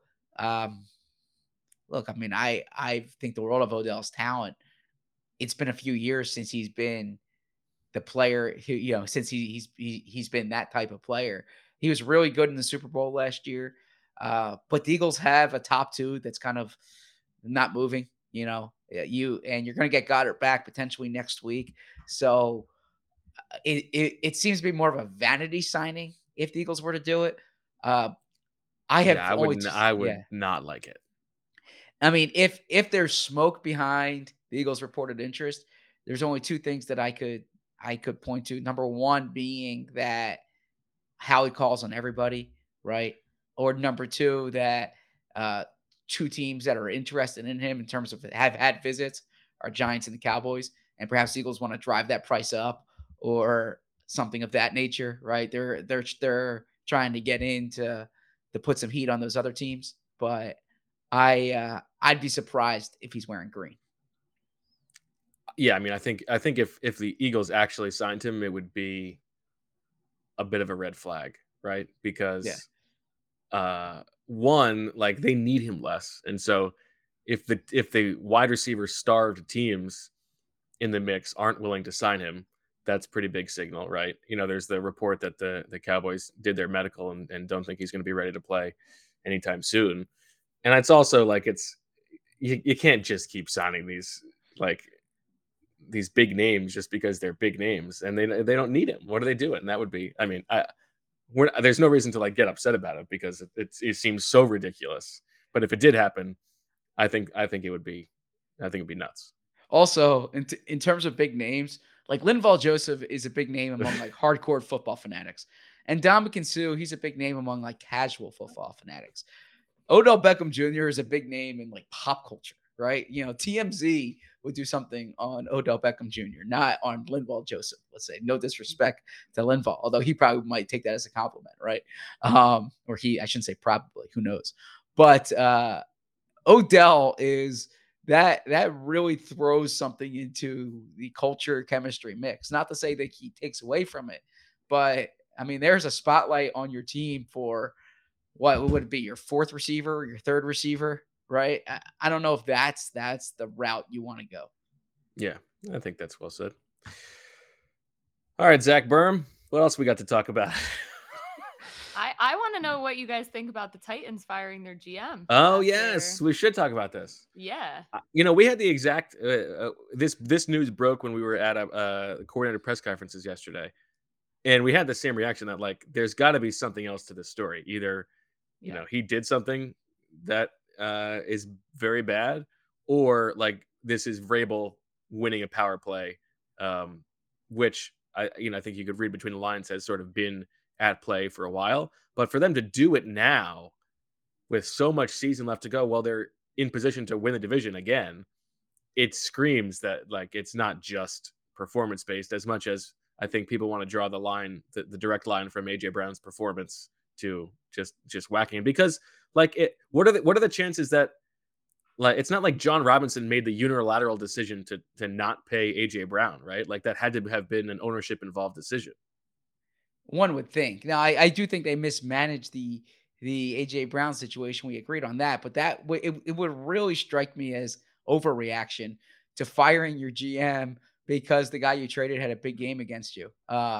Look, I mean, I think the world of Odell's talent. It's been a few years since he's been the player who, since he's been that type of player. He was really good in the Super Bowl last year. But the Eagles have a top 2 that's kind of not moving, you're going to get Goddard back potentially next week. So it seems to be more of a vanity signing if the Eagles were to do it. I would not like it. I mean, if there's smoke behind the Eagles' reported interest, there's only 2 things that I could point to. Number one being that Howie calls on everybody, right? Or number 2, that 2 teams that are interested in him in terms of have had visits are Giants and the Cowboys, and perhaps the Eagles want to drive that price up or something of that nature, right? They're trying to get in to put some heat on those other teams, but I'd be surprised if he's wearing green. Yeah, I mean, I think if the Eagles actually signed him, it would be a bit of a red flag, right? Because one, like they need him less, and so if the wide receiver starved teams in the mix aren't willing to sign him, that's pretty big signal, right? There's the report that the Cowboys did their medical and don't think he's going to be ready to play anytime soon. And it's also like you can't just keep signing these big names just because they're big names and they don't need him. What are they doing? That would be, I mean, there's no reason to get upset about it because it seems so ridiculous. But if it did happen, I think it'd be nuts. Also, in terms of big names, like Linval Joseph is a big name among hardcore football fanatics, and Ndamukong Suh, he's a big name among casual football fanatics. Odell Beckham Jr. is a big name in pop culture, right? TMZ would do something on Odell Beckham Jr., not on Linval Joseph, let's say. No disrespect to Linval, although he probably might take that as a compliment, right? I shouldn't say probably, who knows? But Odell is that really throws something into the culture chemistry mix. Not to say that he takes away from it, but I mean, there's a spotlight on your team for what would it be, your fourth receiver, your third receiver, right? I don't know if that's the route you want to go. Yeah, I think that's well said. All right, Zach Berm, what else we got to talk about? I want to know what you guys think about the Titans firing their GM. Oh, yes. We should talk about this. Yeah. We had the exact this news broke when we were at a coordinator press conferences yesterday. And we had the same reaction that, like, there's got to be something else to this story. Either, you know, he did something that is very bad, or, like, this is Vrabel winning a power play, which I think you could read between the lines has sort of been at play for a while. But for them to do it now with so much season left to go, while they're in position to win the division again, it screams that, like, it's not just performance based as much as I think people want to draw the line, the direct line from AJ Brown's performance to just whacking him. Because, like, what are the chances that, like, it's not like John Robinson made the unilateral decision to not pay AJ Brown, right? Like, that had to have been an ownership involved decision. One would think. Now, I do think they mismanaged the AJ Brown situation. We agreed on that, but it would really strike me as overreaction to firing your GM because the guy you traded had a big game against you.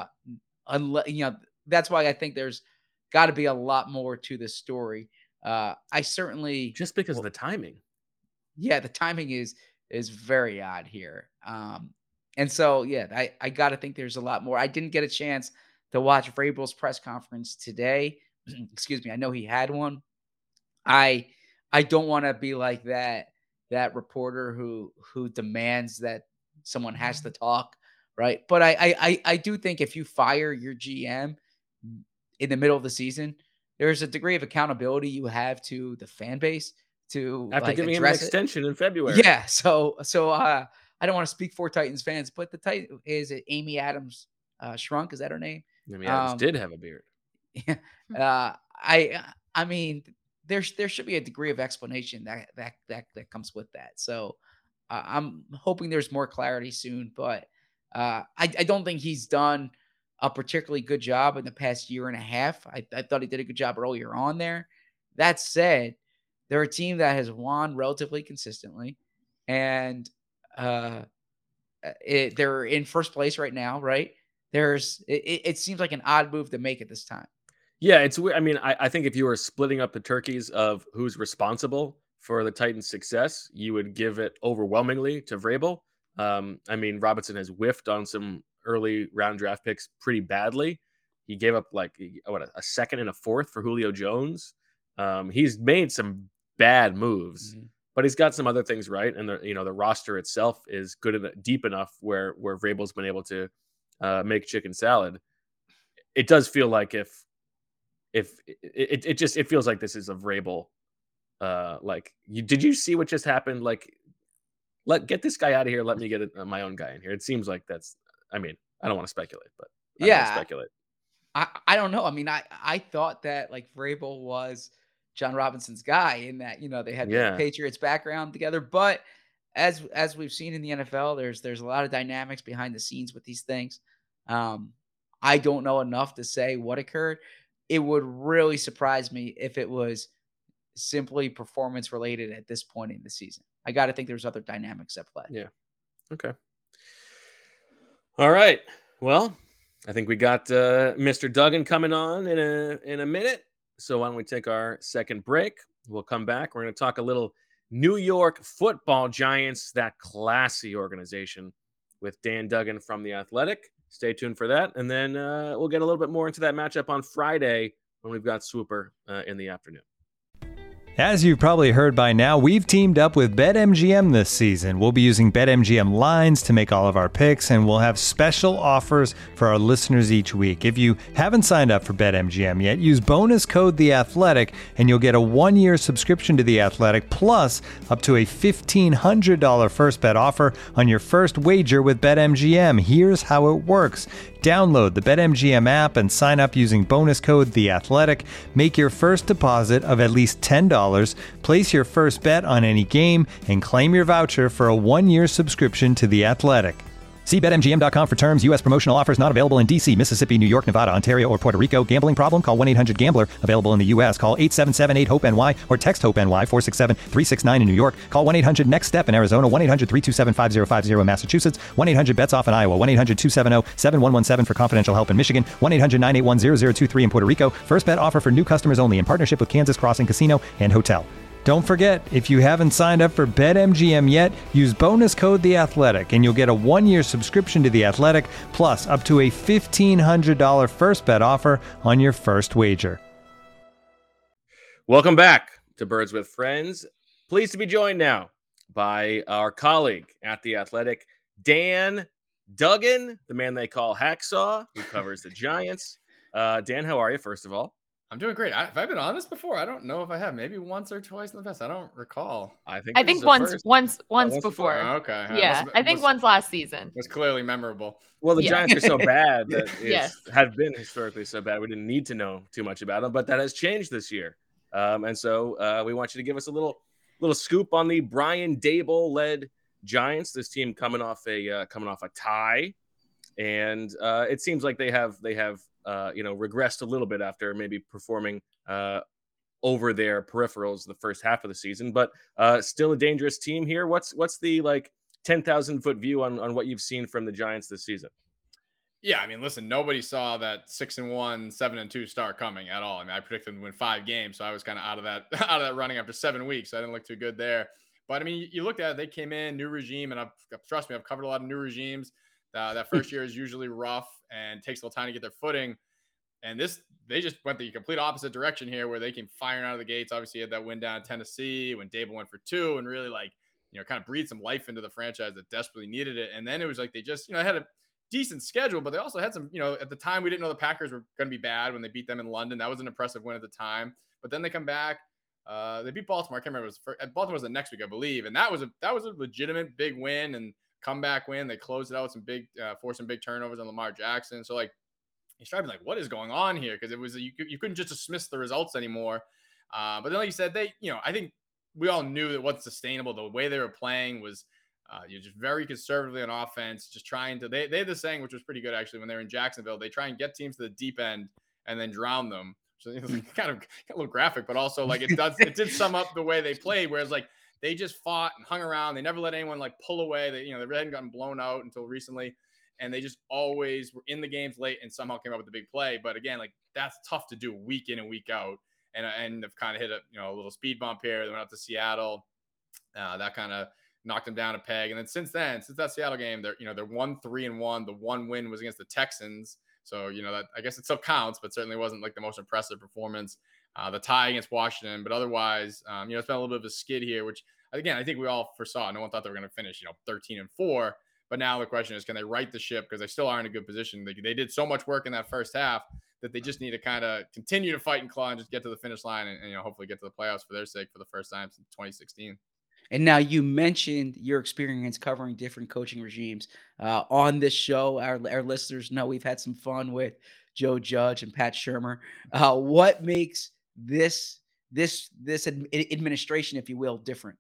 That's why I think there's got to be a lot more to this story. I certainly just because of the timing. Yeah, the timing is very odd here. And so, yeah, I got to think there's a lot more. I didn't get a chance to watch Vrabel's press conference today. Excuse me. I know he had one. I don't want to be like that reporter who demands that someone has to talk, right? But I do think if you fire your GM in the middle of the season, there's a degree of accountability you have to the fan base to after giving him an extension in February. Yeah. So I don't want to speak for Titans fans, but the Titan is it Amy Adams Shrunk? Is that her name? Amy Adams did have a beard. Yeah. I mean, there should be a degree of explanation that comes with that. So I'm hoping there's more clarity soon, but I don't think he's done a particularly good job in the past year and a half. I thought he did a good job earlier on there. That said, they're a team that has won relatively consistently, and they're in first place right now, right? It seems like an odd move to make at this time. Yeah, it's weird. I mean, I think if you were splitting up the turkeys of who's responsible for the Titans' success, you would give it overwhelmingly to Vrabel. I mean, Robinson has whiffed on some early round draft picks pretty badly. He gave up like a second and a fourth for Julio Jones. He's made some bad moves, but he's got some other things right. And the roster itself is good and deep enough where Vrabel's been able to make chicken salad. It does feel like if it feels like this is a Vrabel. Did you see what just happened? Like, get this guy out of here. Let me get my own guy in here. It seems like I don't want to speculate, but yeah, speculate. I don't know. I mean, I thought that like Vrabel was John Robinson's guy in that, they had the Patriots background together, but as we've seen in the NFL, there's a lot of dynamics behind the scenes with these things. I don't know enough to say what occurred. It would really surprise me if it was simply performance related at this point in the season. I got to think there's other dynamics at play. Yeah. Okay. All right. Well, I think we got Mr. Duggan coming on in a minute. So why don't we take our second break? We'll come back. We're going to talk a little New York Football Giants, that classy organization, with Dan Duggan from The Athletic. Stay tuned for that. And then we'll get a little bit more into that matchup on Friday when we've got Swooper in the afternoon. As you've probably heard by now, we've teamed up with BetMGM this season. We'll be using BetMGM lines to make all of our picks, and we'll have special offers for our listeners each week. If you haven't signed up for BetMGM yet, use bonus code THEATHLETIC, and you'll get a 1-year subscription to The Athletic, plus up to a $1,500 first bet offer on your first wager with BetMGM. Here's how it works. Download the BetMGM app and sign up using bonus code THEATHLETIC. Make your first deposit of at least $10. Place your first bet on any game and claim your voucher for a 1-year subscription to The Athletic. See BetMGM.com for terms. U.S. promotional offers not available in D.C., Mississippi, New York, Nevada, Ontario, or Puerto Rico. Gambling problem? Call 1-800-GAMBLER. Available in the U.S. Call 877-8-HOPE-NY or text HOPE-NY 467-369 in New York. Call 1-800-NEXT-STEP in Arizona. 1-800-327-5050 in Massachusetts. 1-800-BETS-OFF in Iowa. 1-800-270-7117 for confidential help in Michigan. 1-800-981-0023 in Puerto Rico. First bet offer for new customers only in partnership with Kansas Crossing Casino and Hotel. Don't forget, if you haven't signed up for BetMGM yet, use bonus code The Athletic, and you'll get a 1-year subscription to The Athletic, plus up to a $1,500 first bet offer on your first wager. Welcome back to Birds with Friends. Pleased to be joined now by our colleague at The Athletic, Dan Duggan, the man they call Hacksaw, who covers the Giants. Dan, how are you, first of all? I'm doing great. Have I been on this before? I don't know if I have. Maybe once or twice in the past. I don't recall. I think once before. Okay. Yeah, I think once last season. It was clearly memorable. Well, the Giants are so bad that have been historically so bad. We didn't need to know too much about them, but that has changed this year. And so we want you to give us a little scoop on the Brian Daboll-led Giants. This team coming off a tie, and it seems like they have regressed a little bit after maybe performing over their peripherals the first half of the season, but still a dangerous team here. What's the 10,000-foot view on what you've seen from the Giants this season? Yeah, I mean, listen, nobody saw that 6-1, 7-2 start coming at all. I mean, I predicted them to win 5 games, so I was kind of out of that running after 7 weeks. So I didn't look too good there. But I mean, you looked at it, they came in, new regime, and trust me, I've covered a lot of new regimes. That first year is usually rough and takes a little time to get their footing. And they just went the complete opposite direction here, where they came firing out of the gates. Obviously, had that win down in Tennessee when Daboll went for 2 and really kind of breathed some life into the franchise that desperately needed it. And then it was like they just had a decent schedule, but they also had some, at the time we didn't know the Packers were going to be bad when they beat them in London. That was an impressive win at the time. But then they come back. They beat Baltimore. I can't remember. Baltimore was the next week, I believe. And that was a legitimate big win and comeback win. They closed it out with some big, forced some big turnovers on Lamar Jackson. So you started being like, what is going on here? Because it was you couldn't just dismiss the results anymore. But then, like you said, I think we all knew that wasn't sustainable. The way they were playing was you're just very conservatively on offense, just trying to. They had this saying, which was pretty good actually, when they were in Jacksonville. They try and get teams to the deep end and then drown them. So kind of a little graphic, but also it did sum up the way they played. Whereas they just fought and hung around. They never let anyone pull away. They hadn't gotten blown out until recently. And they just always were in the games late and somehow came up with a big play. But again, that's tough to do week in and week out. And they've kind of hit a little speed bump here. They went out to Seattle. That kind of knocked them down a peg. And then since that Seattle game, they're 1-3-1. The one win was against the Texans. So, that I guess it still counts, but certainly wasn't the most impressive performance. The tie against Washington, but otherwise, it's been a little bit of a skid here, which again, I think we all foresaw. No one thought they were going to finish, 13-4. But now the question is, can they right the ship? Because they still are in a good position. They did so much work in that first half that they just need to kind of continue to fight and claw and just get to the finish line and hopefully get to the playoffs for their sake for the first time since 2016. And now you mentioned your experience covering different coaching regimes on this show. Our listeners know we've had some fun with Joe Judge and Pat Shurmur. What makes this administration, if you will, different?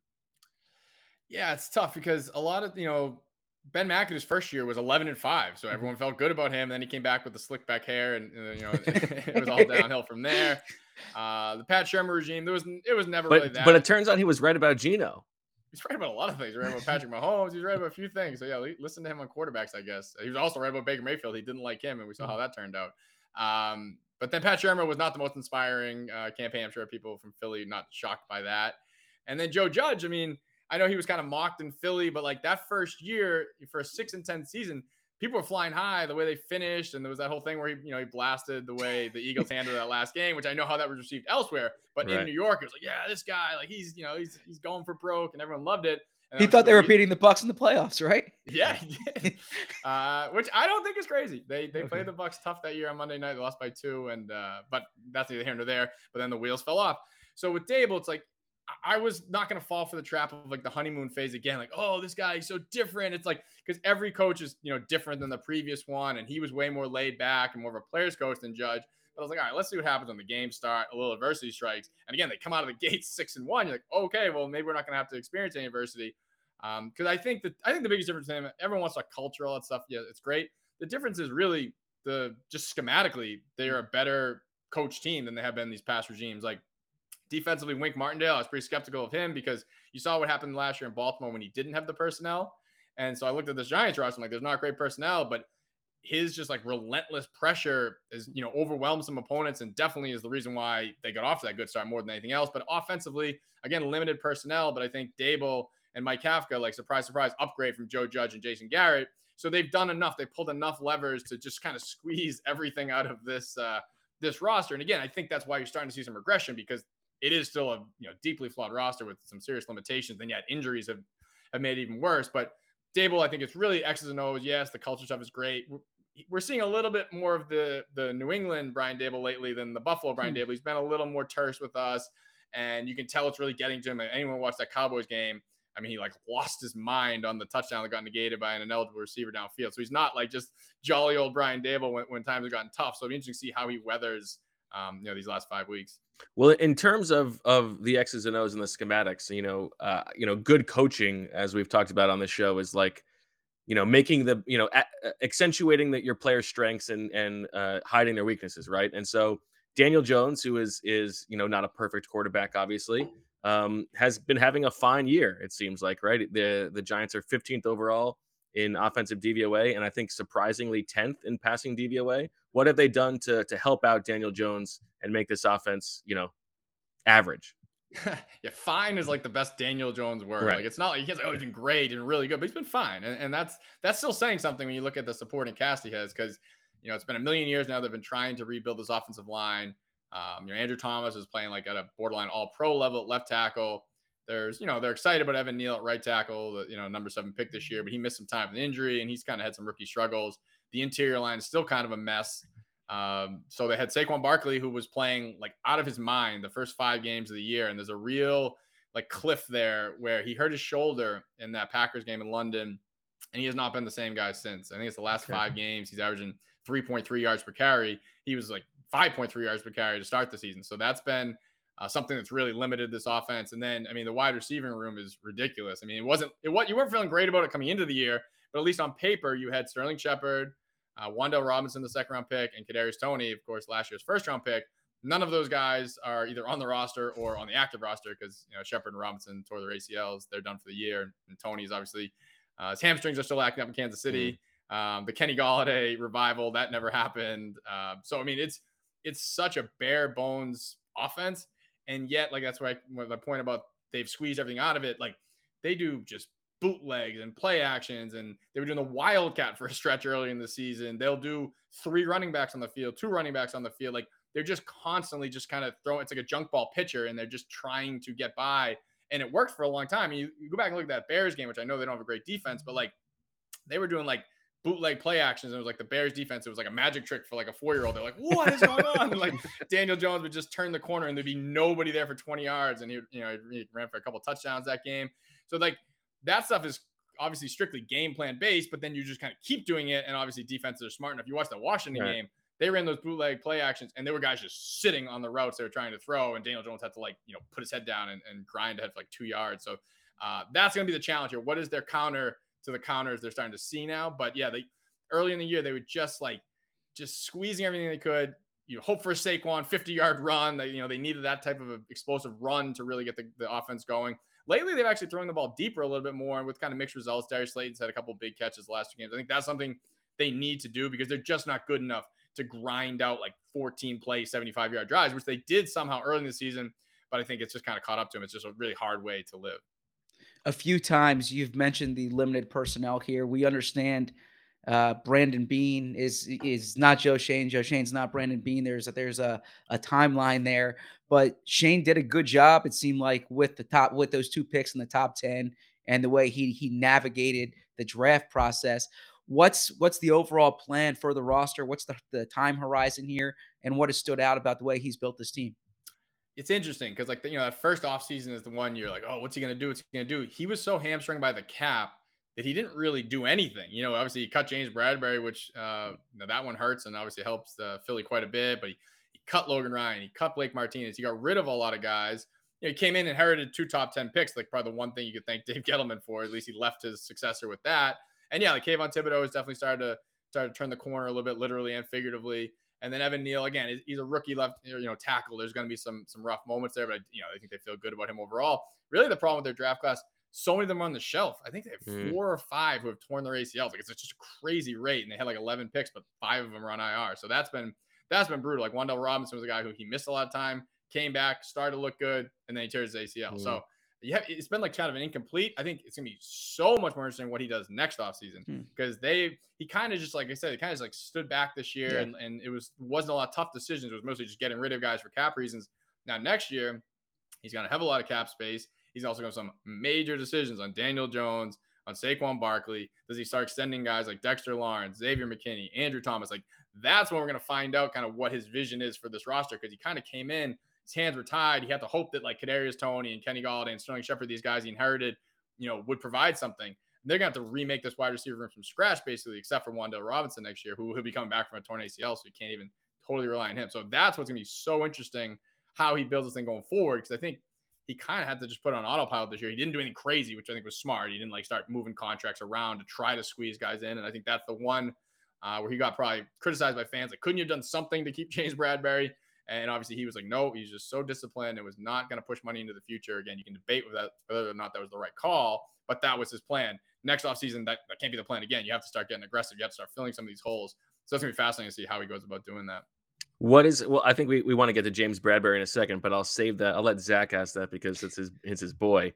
Yeah, it's tough because a lot of, Ben McAdoo's first year was 11-5, so everyone felt good about him. Then he came back with the slick back hair, and it was all downhill from there. The Pat Shurmur regime, it was never really that. But it turns out he was right about Geno. He's right about a lot of things. He's right about Patrick Mahomes. He's right about a few things. So yeah, listen to him on quarterbacks, I guess. He was also right about Baker Mayfield. He didn't like him, and we saw how that turned out. But then Pat Shurmur was not the most inspiring campaign. I'm sure people from Philly not shocked by that. And then Joe Judge, I know he was kind of mocked in Philly, but that first year for a 6-10 season, people were flying high the way they finished. And there was that whole thing where he blasted the way the Eagles handled that last game, which I know how that was received elsewhere. But in New York, it was this guy, he's going for broke, and everyone loved it. And he thought they were beating the Bucs in the playoffs, right? Yeah, he did. Which I don't think is crazy. They played the Bucs tough that year on Monday night. They lost by 2, but that's neither here nor there. But then the wheels fell off. So with Daboll, it's I was not going to fall for the trap of the honeymoon phase again. Oh, this guy is so different. It's because every coach is, different than the previous one. And he was way more laid back and more of a player's coach than Judge. But I was all right, let's see what happens when the games start. A little adversity strikes. And again, they come out of the gates 6-1. You're okay, well, maybe we're not going to have to experience any adversity. Because I think the biggest difference in him, everyone wants to culture, all that stuff. Yeah, it's great. The difference is really just schematically, they are a better coach team than they have been these past regimes. Like defensively, Wink Martindale, I was pretty skeptical of him because you saw what happened last year in Baltimore when he didn't have the personnel. And so I looked at this Giants roster, I'm like, there's not great personnel, but his just like relentless pressure is, overwhelmed some opponents and definitely is the reason why they got off to that good start more than anything else. But offensively, again, limited personnel, but I think Dable and Mike Kafka, like surprise, surprise, upgrade from Joe Judge and Jason Garrett. So they've done enough. They pulled enough levers to just kind of squeeze everything out of this roster. And again, I think that's why you're starting to see some regression because it is still a deeply flawed roster with some serious limitations. And yet injuries have made it even worse. But Dable, I think it's really X's and O's. Yes, the culture stuff is great. We're seeing a little bit more of the New England Brian Dable lately than the Buffalo Brian Dable. He's been a little more terse with us, and you can tell it's really getting to him. And anyone watched that Cowboys game, I mean, he like lost his mind on the touchdown that got negated by an ineligible receiver downfield. So he's not like just jolly old Brian Dable when times have gotten tough. So it'll be interesting to see how he weathers, these last 5 weeks. Well, in terms of the X's and O's and the schematics, good coaching, as we've talked about on the show, is like, making the, accentuating your players' strengths and hiding their weaknesses, right? And so Daniel Jones, who is not a perfect quarterback, obviously, has been having a fine year, it seems like, right? The Giants are 15th overall in offensive DVOA, and I think surprisingly 10th in passing DVOA. What have they done to help out Daniel Jones and make this offense, average? Yeah, fine is like the best Daniel Jones word. Right. Like it's not like he's been great and really good, but he's been fine, and that's still saying something when you look at the supporting cast he has, because it's been a million years now they've been trying to rebuild this offensive line. Andrew Thomas is playing like at a borderline all-pro level at left tackle. There's they're excited about Evan Neal at right tackle, the number 7 pick this year, but he missed some time with injury and he's kind of had some rookie struggles. The interior line is still kind of a mess. So they had Saquon Barkley, who was playing like out of his mind the first 5 games of the year. And there's a real like cliff there where he hurt his shoulder in that Packers game in London. And he has not been the same guy since. I think it's the last 5 games. He's averaging 3.3 yards per carry. He was like 5.3 yards per carry to start the season. So that's been something that's really limited this offense. And then, I mean, the wide receiving room is ridiculous. I mean, you weren't feeling great about it coming into the year, but at least on paper, you had Sterling Shepard, Wan'Dale Robinson, the 2nd round pick, and Kadarius Toney, of course, last year's 1st round pick. None of those guys are either on the roster or on the active roster because Shepard and Robinson tore their ACLs. They're done for the year. And Toney's obviously his hamstrings are still acting up in Kansas City. The Kenny Golladay revival, that never happened. So I mean, it's such a bare bones offense, and yet like that's why the point about they've squeezed everything out of it. Like they do just bootlegs and play actions, and they were doing the wildcat for a stretch early in the season. They'll do 3 running backs on the field, 2 running backs on the field. Like they're just constantly just kind of throwing. It's like a junk ball pitcher, and they're just trying to get by. And it worked for a long time. You go back and look at that Bears game, which I know they don't have a great defense, but like they were doing like bootleg play actions. And it was like the Bears defense. It was like a magic trick for like a 4-year-old. They're like, what is going on? And like Daniel Jones would just turn the corner and there'd be nobody there for 20 yards. And he ran for a couple touchdowns that game. So like that stuff is obviously strictly game plan based, but then you just kind of keep doing it. And obviously defenses are smart enough. You watch the Washington game, they ran those bootleg play actions and there were guys just sitting on the routes they were trying to throw. And Daniel Jones had to put his head down and grind ahead for like 2 yards. So that's going to be the challenge here. What is their counter to the counters they're starting to see now? But yeah, early in the year, they were just squeezing everything they could. You hope for a Saquon 50-yard run. They needed that type of an explosive run to really get the offense going. Lately, they've actually thrown the ball deeper a little bit more, and with kind of mixed results. Darius Slayton's had a couple of big catches the last 2 games. I think that's something they need to do because they're just not good enough to grind out like 14-play, 75-yard drives, which they did somehow early in the season. But I think it's just kind of caught up to them. It's just a really hard way to live. A few times you've mentioned the limited personnel here. We understand Brandon Beane is not Joe Schoen. Joe Schoen's not Brandon Beane. There's a timeline there, but Schoen did a good job. It seemed like with those 2 picks in the top 10 and the way he navigated the draft process. What's the overall plan for the roster? What's the time horizon here, and what has stood out about the way he's built this team? It's interesting because that first offseason is the one you're like, oh, what's he going to do? What's he going to do? He was so hamstrung by the cap that he didn't really do anything. Obviously he cut James Bradbury, which that one hurts and obviously helps Philly quite a bit, but he cut Logan Ryan, he cut Blake Martinez, he got rid of a lot of guys. he came in and inherited 2 top 10 picks. Like probably the one thing you could thank Dave Gettleman for. At least he left his successor with that. And yeah, like Kayvon Thibodeau has definitely started to turn the corner a little bit, literally and figuratively. And then Evan Neal, again, he's a rookie left, tackle. There's going to be some rough moments there, but I think they feel good about him overall. Really, the problem with their draft class, so many of them are on the shelf. I think they have 4 or 5 who have torn their ACLs. Like it's just a crazy rate, and they had like 11 picks, but 5 of them are on IR. So that's been brutal. Like Wan'Dale Robinson was a guy who he missed a lot of time, came back, started to look good, and then he tears his ACL. So it's been like kind of an incomplete. I think it's gonna be so much more interesting what he does next offseason because he kind of just, like I said, he kind of like stood back this year and it wasn't a lot of tough decisions. It was mostly just getting rid of guys for cap reasons. Now next year, he's gonna have a lot of cap space. He's also got some major decisions on Daniel Jones, on Saquon Barkley. Does he start extending guys like Dexter Lawrence, Xavier McKinney, Andrew Thomas? Like that's when we're gonna find out kind of what his vision is for this roster because he kind of came in. His hands were tied. He had to hope that like Kadarius Toney and Kenny Golladay and Sterling Shepard, these guys he inherited, would provide something. And they're going to have to remake this wide receiver room from scratch, basically, except for Wan'Dale Robinson next year, who will be coming back from a torn ACL, so you can't even totally rely on him. So that's what's going to be so interesting, how he builds this thing going forward, because I think he kind of had to just put on autopilot this year. He didn't do anything crazy, which I think was smart. He didn't like start moving contracts around to try to squeeze guys in, and I think that's the one where he got probably criticized by fans. Like, couldn't you have done something to keep James Bradberry? And obviously he was like, no, he's just so disciplined. It was not going to push money into the future. Again, you can debate with that, whether or not that was the right call, but that was his plan. Next offseason, that can't be the plan again. You have to start getting aggressive. You have to start filling some of these holes. So it's going to be fascinating to see how he goes about doing that. I think we want to get to James Bradberry in a second, but I'll save that. I'll let Zach ask that because it's his boy.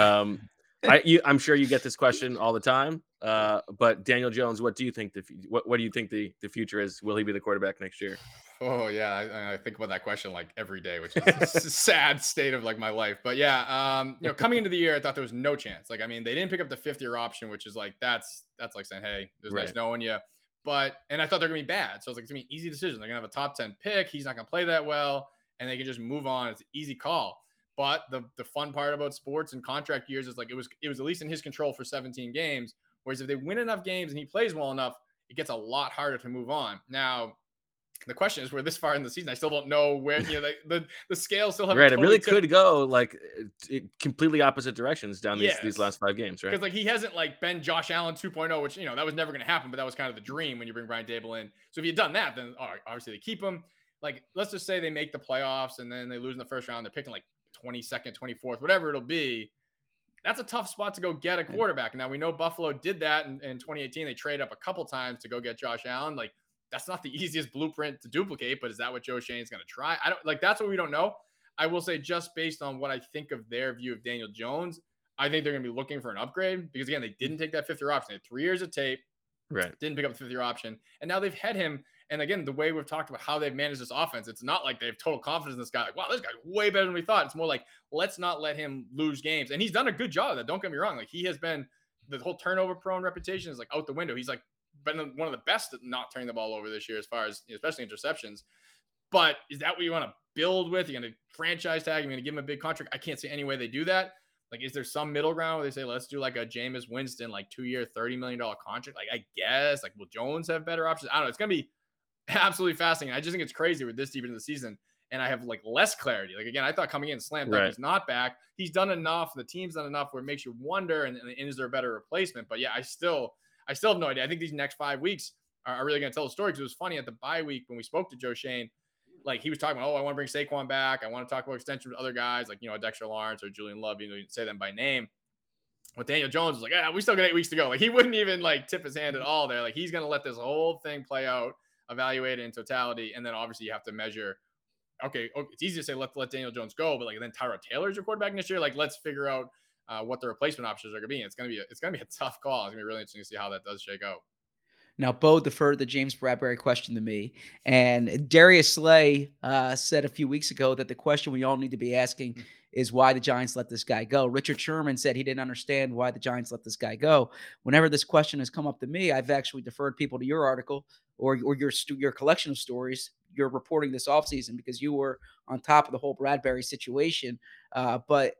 I'm sure you get this question all the time. But Daniel Jones, what do you think what do you think the future is? Will he be the quarterback next year? Oh yeah, I think about that question like every day, which is a sad state of like my life. But yeah, coming into the year, I thought there was no chance. Like, I mean, they didn't pick up the 5th-year option, which is like that's like saying, hey, it was nice knowing you. And I thought they're gonna be bad, so it's like it's gonna be an easy decision. They're gonna have a top 10 pick. He's not gonna play that well, and they can just move on. It's an easy call. But the fun part about sports and contract years is like it was at least in his control for 17 games. Whereas if they win enough games and he plays well enough, it gets a lot harder to move on. Now, the question is, we're this far in the season. I still don't know where the scale still have right. Totally it really could go like completely opposite directions down these last 5 games, right? Because like he hasn't like been Josh Allen 2.0, which that was never going to happen, but that was kind of the dream when you bring Brian Daboll in. So if you had done that, then obviously they keep him. Like let's just say they make the playoffs and then they lose in the first round. They're picking like 22nd, 24th, whatever it'll be. That's a tough spot to go get a quarterback. Now we know Buffalo did that in 2018. They traded up a couple times to go get Josh Allen. Like that's not the easiest blueprint to duplicate, but is that what Joe Schoen's going to try? I don't like, that's what we don't know. I will say just based on what I think of their view of Daniel Jones, I think they're going to be looking for an upgrade because again, they didn't take that 5th-year option. They had 3 years of tape, right? Didn't pick up the 5th-year option. And now they've had him. And again, the way we've talked about how they've managed this offense, it's not like they have total confidence in this guy. Like, wow, this guy's way better than we thought. It's more like, let's not let him lose games. And he's done a good job of that. Don't get me wrong. Like he has been, the whole turnover prone reputation is like out the window. He's like been one of the best at not turning the ball over this year as far as, especially interceptions. But is that what you want to build with? You're going to franchise tag him, you're going to give him a big contract. I can't see any way they do that. Like, is there some middle ground where they say, let's do like a Jameis Winston, like 2-year, $30 million contract? Like, I guess, like, will Jones have better options? I don't know. It's going to be absolutely fascinating. I just think it's crazy with this deep into the season. And I have like less clarity. Like, again, I thought coming in slam dunk, He's not back. He's done enough. The team's done enough where it makes you wonder, and is there a better replacement? But yeah, I still have no idea. I think these next 5 weeks are really going to tell the story, because it was funny at the bye week when we spoke to Joe Schoen, like he was talking about, I want to bring Saquon back. I want to talk about extension with other guys like, Dexter Lawrence or Julian Love, you didn't say them by name. With Daniel Jones was like, we still got 8 weeks to go. Like he wouldn't even like tip his hand at all there. Like he's going to let this whole thing play out, evaluate it in totality. And then obviously you have to measure, okay, it's easy to say, let Daniel Jones go, but like then Tyrod Taylor's your quarterback next year. Like let's figure out what the replacement options are going to be. It's going to be a tough call. It's going to be really interesting to see how that does shake out. Now, Bo deferred the James Bradberry question to me. And Darius Slay said a few weeks ago that the question we all need to be asking is why the Giants let this guy go. Richard Sherman said he didn't understand why the Giants let this guy go. Whenever this question has come up to me, I've actually deferred people to your article or your collection of stories you're reporting this offseason, because you were on top of the whole Bradberry situation. But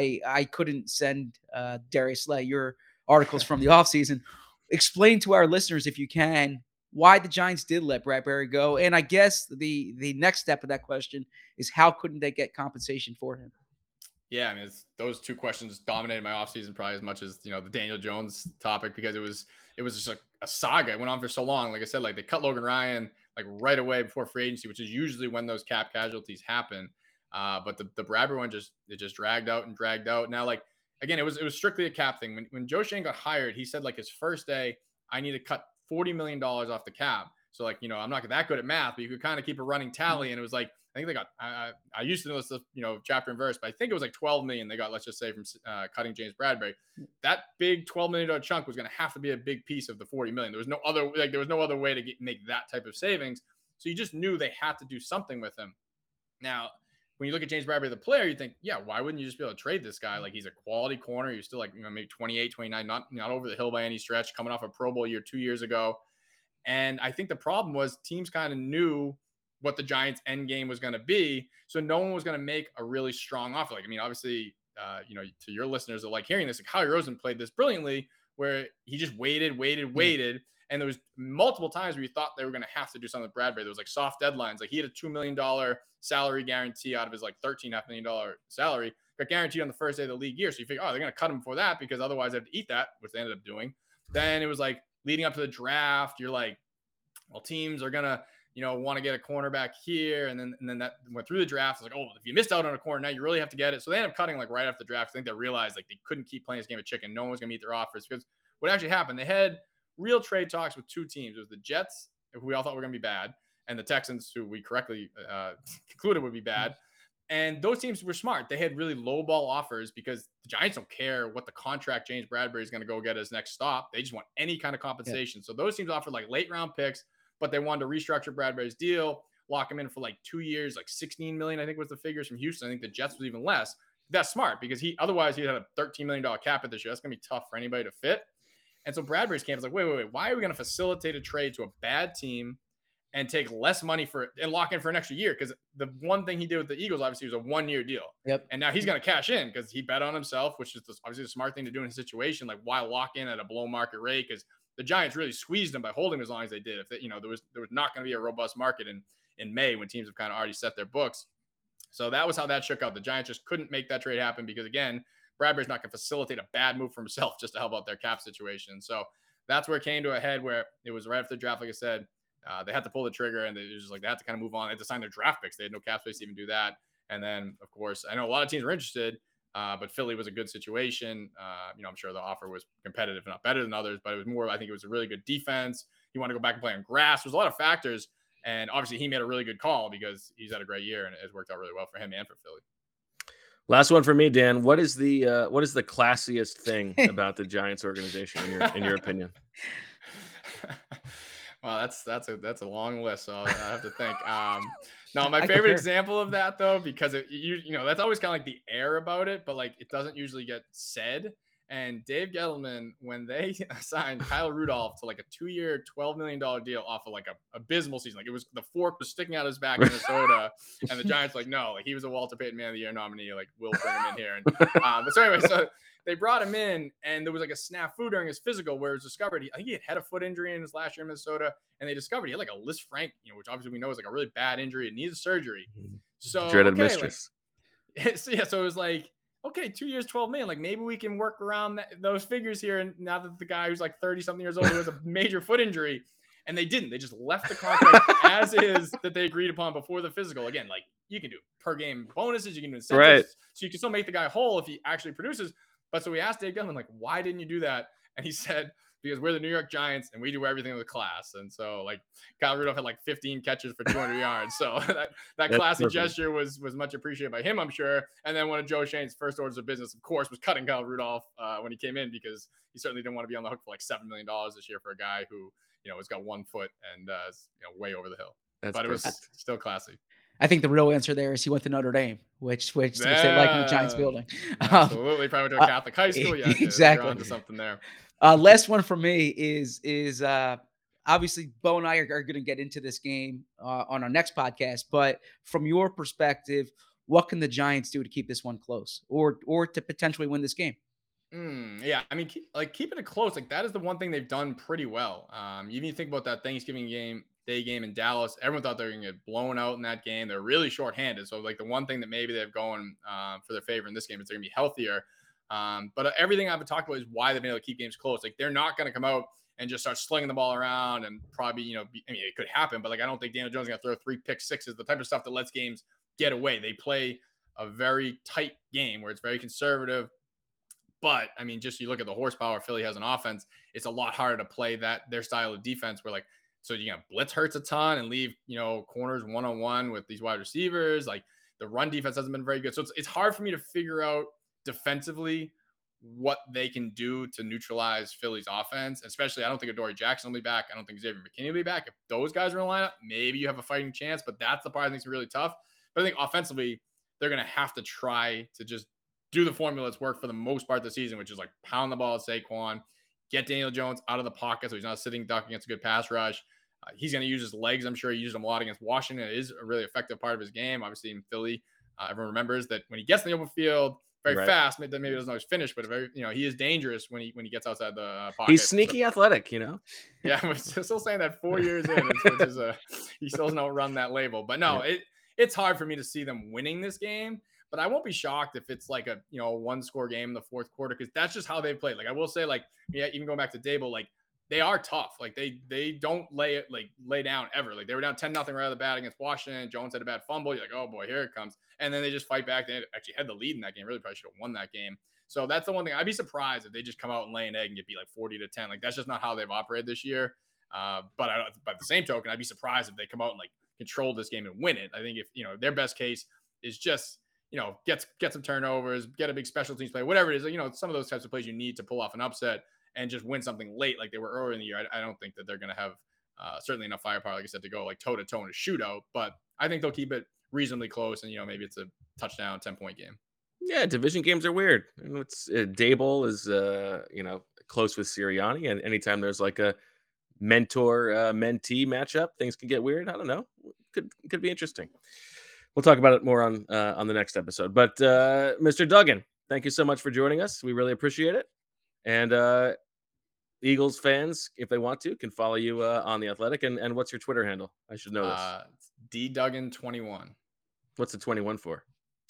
I couldn't send Darius Slay your articles from the offseason. Explain to our listeners, if you can, why the Giants did let Bradberry go. And I guess the next step of that question is, how couldn't they get compensation for him? Yeah, I mean, those two questions dominated my offseason probably as much as, the Daniel Jones topic, because it was just a saga. It went on for so long. Like I said, like they cut Logan Ryan like right away before free agency, which is usually when those cap casualties happen. But the Bradbury one just dragged out and dragged out. Now, like, again, it was strictly a cap thing. When Joe Schoen got hired, he said like his first day, I need to cut $40 million off the cap. So like, I'm not that good at math, but you could kind of keep a running tally. And it was like, I think they got, I used to know this, chapter and verse, but I think it was like 12 million they got, let's just say, from cutting James Bradbury. That big $12 million chunk was going to have to be a big piece of the 40 million. There was no other way to make that type of savings. So you just knew they had to do something with him. Now, when you look at James Bradbury, the player, you think, yeah, why wouldn't you just be able to trade this guy? Like, he's a quality corner. You're still like, maybe 28, 29, not over the hill by any stretch, coming off a Pro Bowl year 2 years ago. And I think the problem was teams kind of knew what the Giants' end game was going to be. So no one was going to make a really strong offer. Like, I mean, obviously, to your listeners that like hearing this, like Howie Roseman played this brilliantly, where he just waited. And there was multiple times where you thought they were going to have to do something with Bradbury. There was like soft deadlines. Like, he had a $2 million salary guarantee out of his like $13.5 million salary, got guaranteed on the first day of the league year. So you figure, they're going to cut him for that because otherwise they have to eat that, which they ended up doing. Then it was like leading up to the draft, you're like, well, teams are going to, want to get a cornerback here. And then that went through the draft. It's like, if you missed out on a corner, now you really have to get it. So they ended up cutting like right after the draft. I think they realized like they couldn't keep playing this game of chicken. No one was going to meet their offers, because what actually happened, they had real trade talks with two teams. It was the Jets, who we all thought were going to be bad, and the Texans, who we correctly concluded would be bad. And those teams were smart. They had really low ball offers because the Giants don't care what the contract James Bradbury is going to go get his next stop. They just want any kind of compensation. Yeah. So those teams offered like late round picks, but they wanted to restructure Bradbury's deal, lock him in for like 2 years, like $16 million, I think was the figures from Houston. I think the Jets was even less. That's smart, because otherwise he had a $13 million cap at this year. That's going to be tough for anybody to fit. And so Bradbury's camp is like, wait, why are we going to facilitate a trade to a bad team and take less money for it and lock in for an extra year? Because the one thing he did with the Eagles, obviously, was a 1 year deal. Yep. And now he's going to cash in because he bet on himself, which is obviously the smart thing to do in a situation. Like, why lock in at a below market rate? Because the Giants really squeezed him by holding him as long as they did. If they, there was not going to be a robust market in May when teams have kind of already set their books. So that was how that shook out. The Giants just couldn't make that trade happen because, again, Bradbury's not going to facilitate a bad move for himself just to help out their cap situation. So that's where it came to a head, where it was right after the draft. Like I said, they had to pull the trigger, and they had to kind of move on. They had to sign their draft picks. They had no cap space to even do that. And then, of course, I know a lot of teams were interested, but Philly was a good situation. I'm sure the offer was competitive, not better than others, but it was more, I think it was a really good defense. He wanted to go back and play on grass. There's a lot of factors. And obviously he made a really good call because he's had a great year and it has worked out really well for him and for Philly. Last one for me, Dan. What is the classiest thing about the Giants organization in your opinion? Well, that's a long list, so I have to think. No, my favorite example of that, though, because that's always kind of like the air about it, but like it doesn't usually get said. And Dave Gettleman, when they signed Kyle Rudolph to like a 2-year, $12 million deal off of like a abysmal season, like it was, the fork was sticking out his back in Minnesota, and the Giants like, no, like he was a Walter Payton Man of the Year nominee, like we'll bring him in here. And but so anyway, so they brought him in, and there was like a snafu during his physical where it was discovered I think he had a foot injury in his last year in Minnesota, and they discovered he had like a Liz Frank, which obviously we know is like a really bad injury. It needed surgery. So dreaded mistress. So it was like, okay, 2 years, $12 million. Like maybe we can work around those figures here. And now that the guy who's like 30 something years old who has a major foot injury, and they didn't, they just left the contract as is that they agreed upon before the physical. Again, like you can do per game bonuses, you can do incentives, right? So you can still make the guy whole if he actually produces. But so we asked Dave Gettleman, like, why didn't you do that? And he said, because we're the New York Giants and we do everything with class. And so like Kyle Rudolph had like 15 catches for 200 yards. So that classy gesture was much appreciated by him, I'm sure. And then one of Joe Schoen's first orders of business, of course, was cutting Kyle Rudolph when he came in, because he certainly didn't want to be on the hook for like $7 million this year for a guy who, has got 1 foot and is way over the hill. But perfect. It was still classy. I think the real answer there is he went to Notre Dame, which they like in the Giants building. Absolutely. Probably to a Catholic high school. Yeah, exactly. You're onto something there. Last one for me is obviously Bo and I are going to get into this game on our next podcast, but from your perspective, what can the Giants do to keep this one close or to potentially win this game? Yeah, I mean, keeping it close, like that is the one thing they've done pretty well. Even you think about that Thanksgiving game, Day game in Dallas. Everyone thought they were going to get blown out in that game. They're really shorthanded. So like the one thing that maybe they have going for their favor in this game is they're going to be healthier. But everything I've been talking about is why they've been able to keep games close. Like they're not going to come out and just start slinging the ball around and probably, it could happen, but like I don't think Daniel Jones is going to throw 3 pick sixes, the type of stuff that lets games get away. They play a very tight game where it's very conservative. But I mean, just you look at the horsepower Philly has on offense, it's a lot harder to play their style of defense where like, so you blitz Hurts a ton and leave, corners one-on-one with these wide receivers. Like the run defense hasn't been very good. So it's hard for me to figure out defensively what they can do to neutralize Philly's offense. Especially, I don't think Adoree Jackson will be back. I don't think Xavier McKinney will be back. If those guys are in the lineup, maybe you have a fighting chance, but that's the part I think is really tough. But I think offensively, they're going to have to try to just do the formula that's worked for the most part of the season, which is like pound the ball at Saquon, get Daniel Jones out of the pocket so he's not sitting duck against a good pass rush. He's going to use his legs. I'm sure he used them a lot against Washington. It is a really effective part of his game. Obviously, in Philly, everyone remembers that when he gets in the open field very fast, maybe he doesn't always finish, but he is dangerous when he gets outside the pocket. He's sneaky athletic, Yeah, we're still saying that 4 years in, which is he still doesn't run that label. But no, it's hard for me to see them winning this game. But I won't be shocked if it's like a 1-score game in the fourth quarter, because that's just how they play. Like I will say, like even going back to Dable, like they are tough. Like they don't lay down ever. Like they were down 10-0 right out of the bat against Washington. Jones had a bad fumble. You're like, oh boy, here it comes. And then they just fight back. They actually had the lead in that game. Really probably should have won that game. So that's the one thing. I'd be surprised if they just come out and lay an egg and get beat like 40-10. Like that's just not how they've operated this year. But by the same token, I'd be surprised if they come out and like control this game and win it. I think if their best case is just get some turnovers, get a big special teams play, whatever it is. Some of those types of plays you need to pull off an upset and just win something late like they were earlier in the year. I don't think that they're going to have certainly enough firepower, like I said, to go like toe-to-toe in a shootout. But I think they'll keep it reasonably close, and maybe it's a touchdown 10-point game. Yeah, division games are weird. It's Dable is close with Sirianni, and anytime there's like a mentor-mentee matchup, things can get weird. I don't know. Could be interesting. We'll talk about it more on the next episode. But Mr. Duggan, thank you so much for joining us. We really appreciate it. And Eagles fans, if they want to, can follow you on The Athletic. And what's your Twitter handle? I should know this. DDuggan21. What's the 21 for?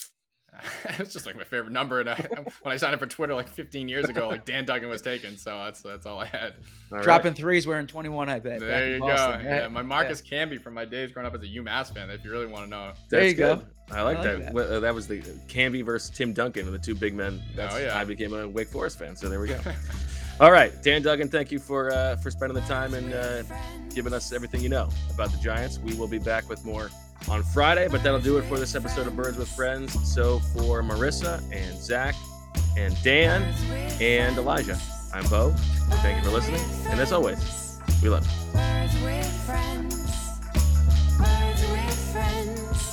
It's just like my favorite number. And when I signed up for Twitter like 15 years ago, like Dan Duggan was taken. So that's all I had. All Dropping threes wearing 21, I bet. There you Boston, go. Right? Yeah, my Marcus Camby from my days growing up as a UMass fan, if you really want to know. There you go. I like that. That was the Camby versus Tim Duncan, the two big men. I became a Wake Forest fan, so there we go. All right, Dan Duggan, thank you for spending the time and giving us everything you know about the Giants. We will be back with more on Friday, but that'll do it for this episode of Birds with Friends. So for Marissa and Zach and Dan and Elijah, I'm Bo. Thank you for listening, and as always, we love you. Birds with friends. Birds with friends.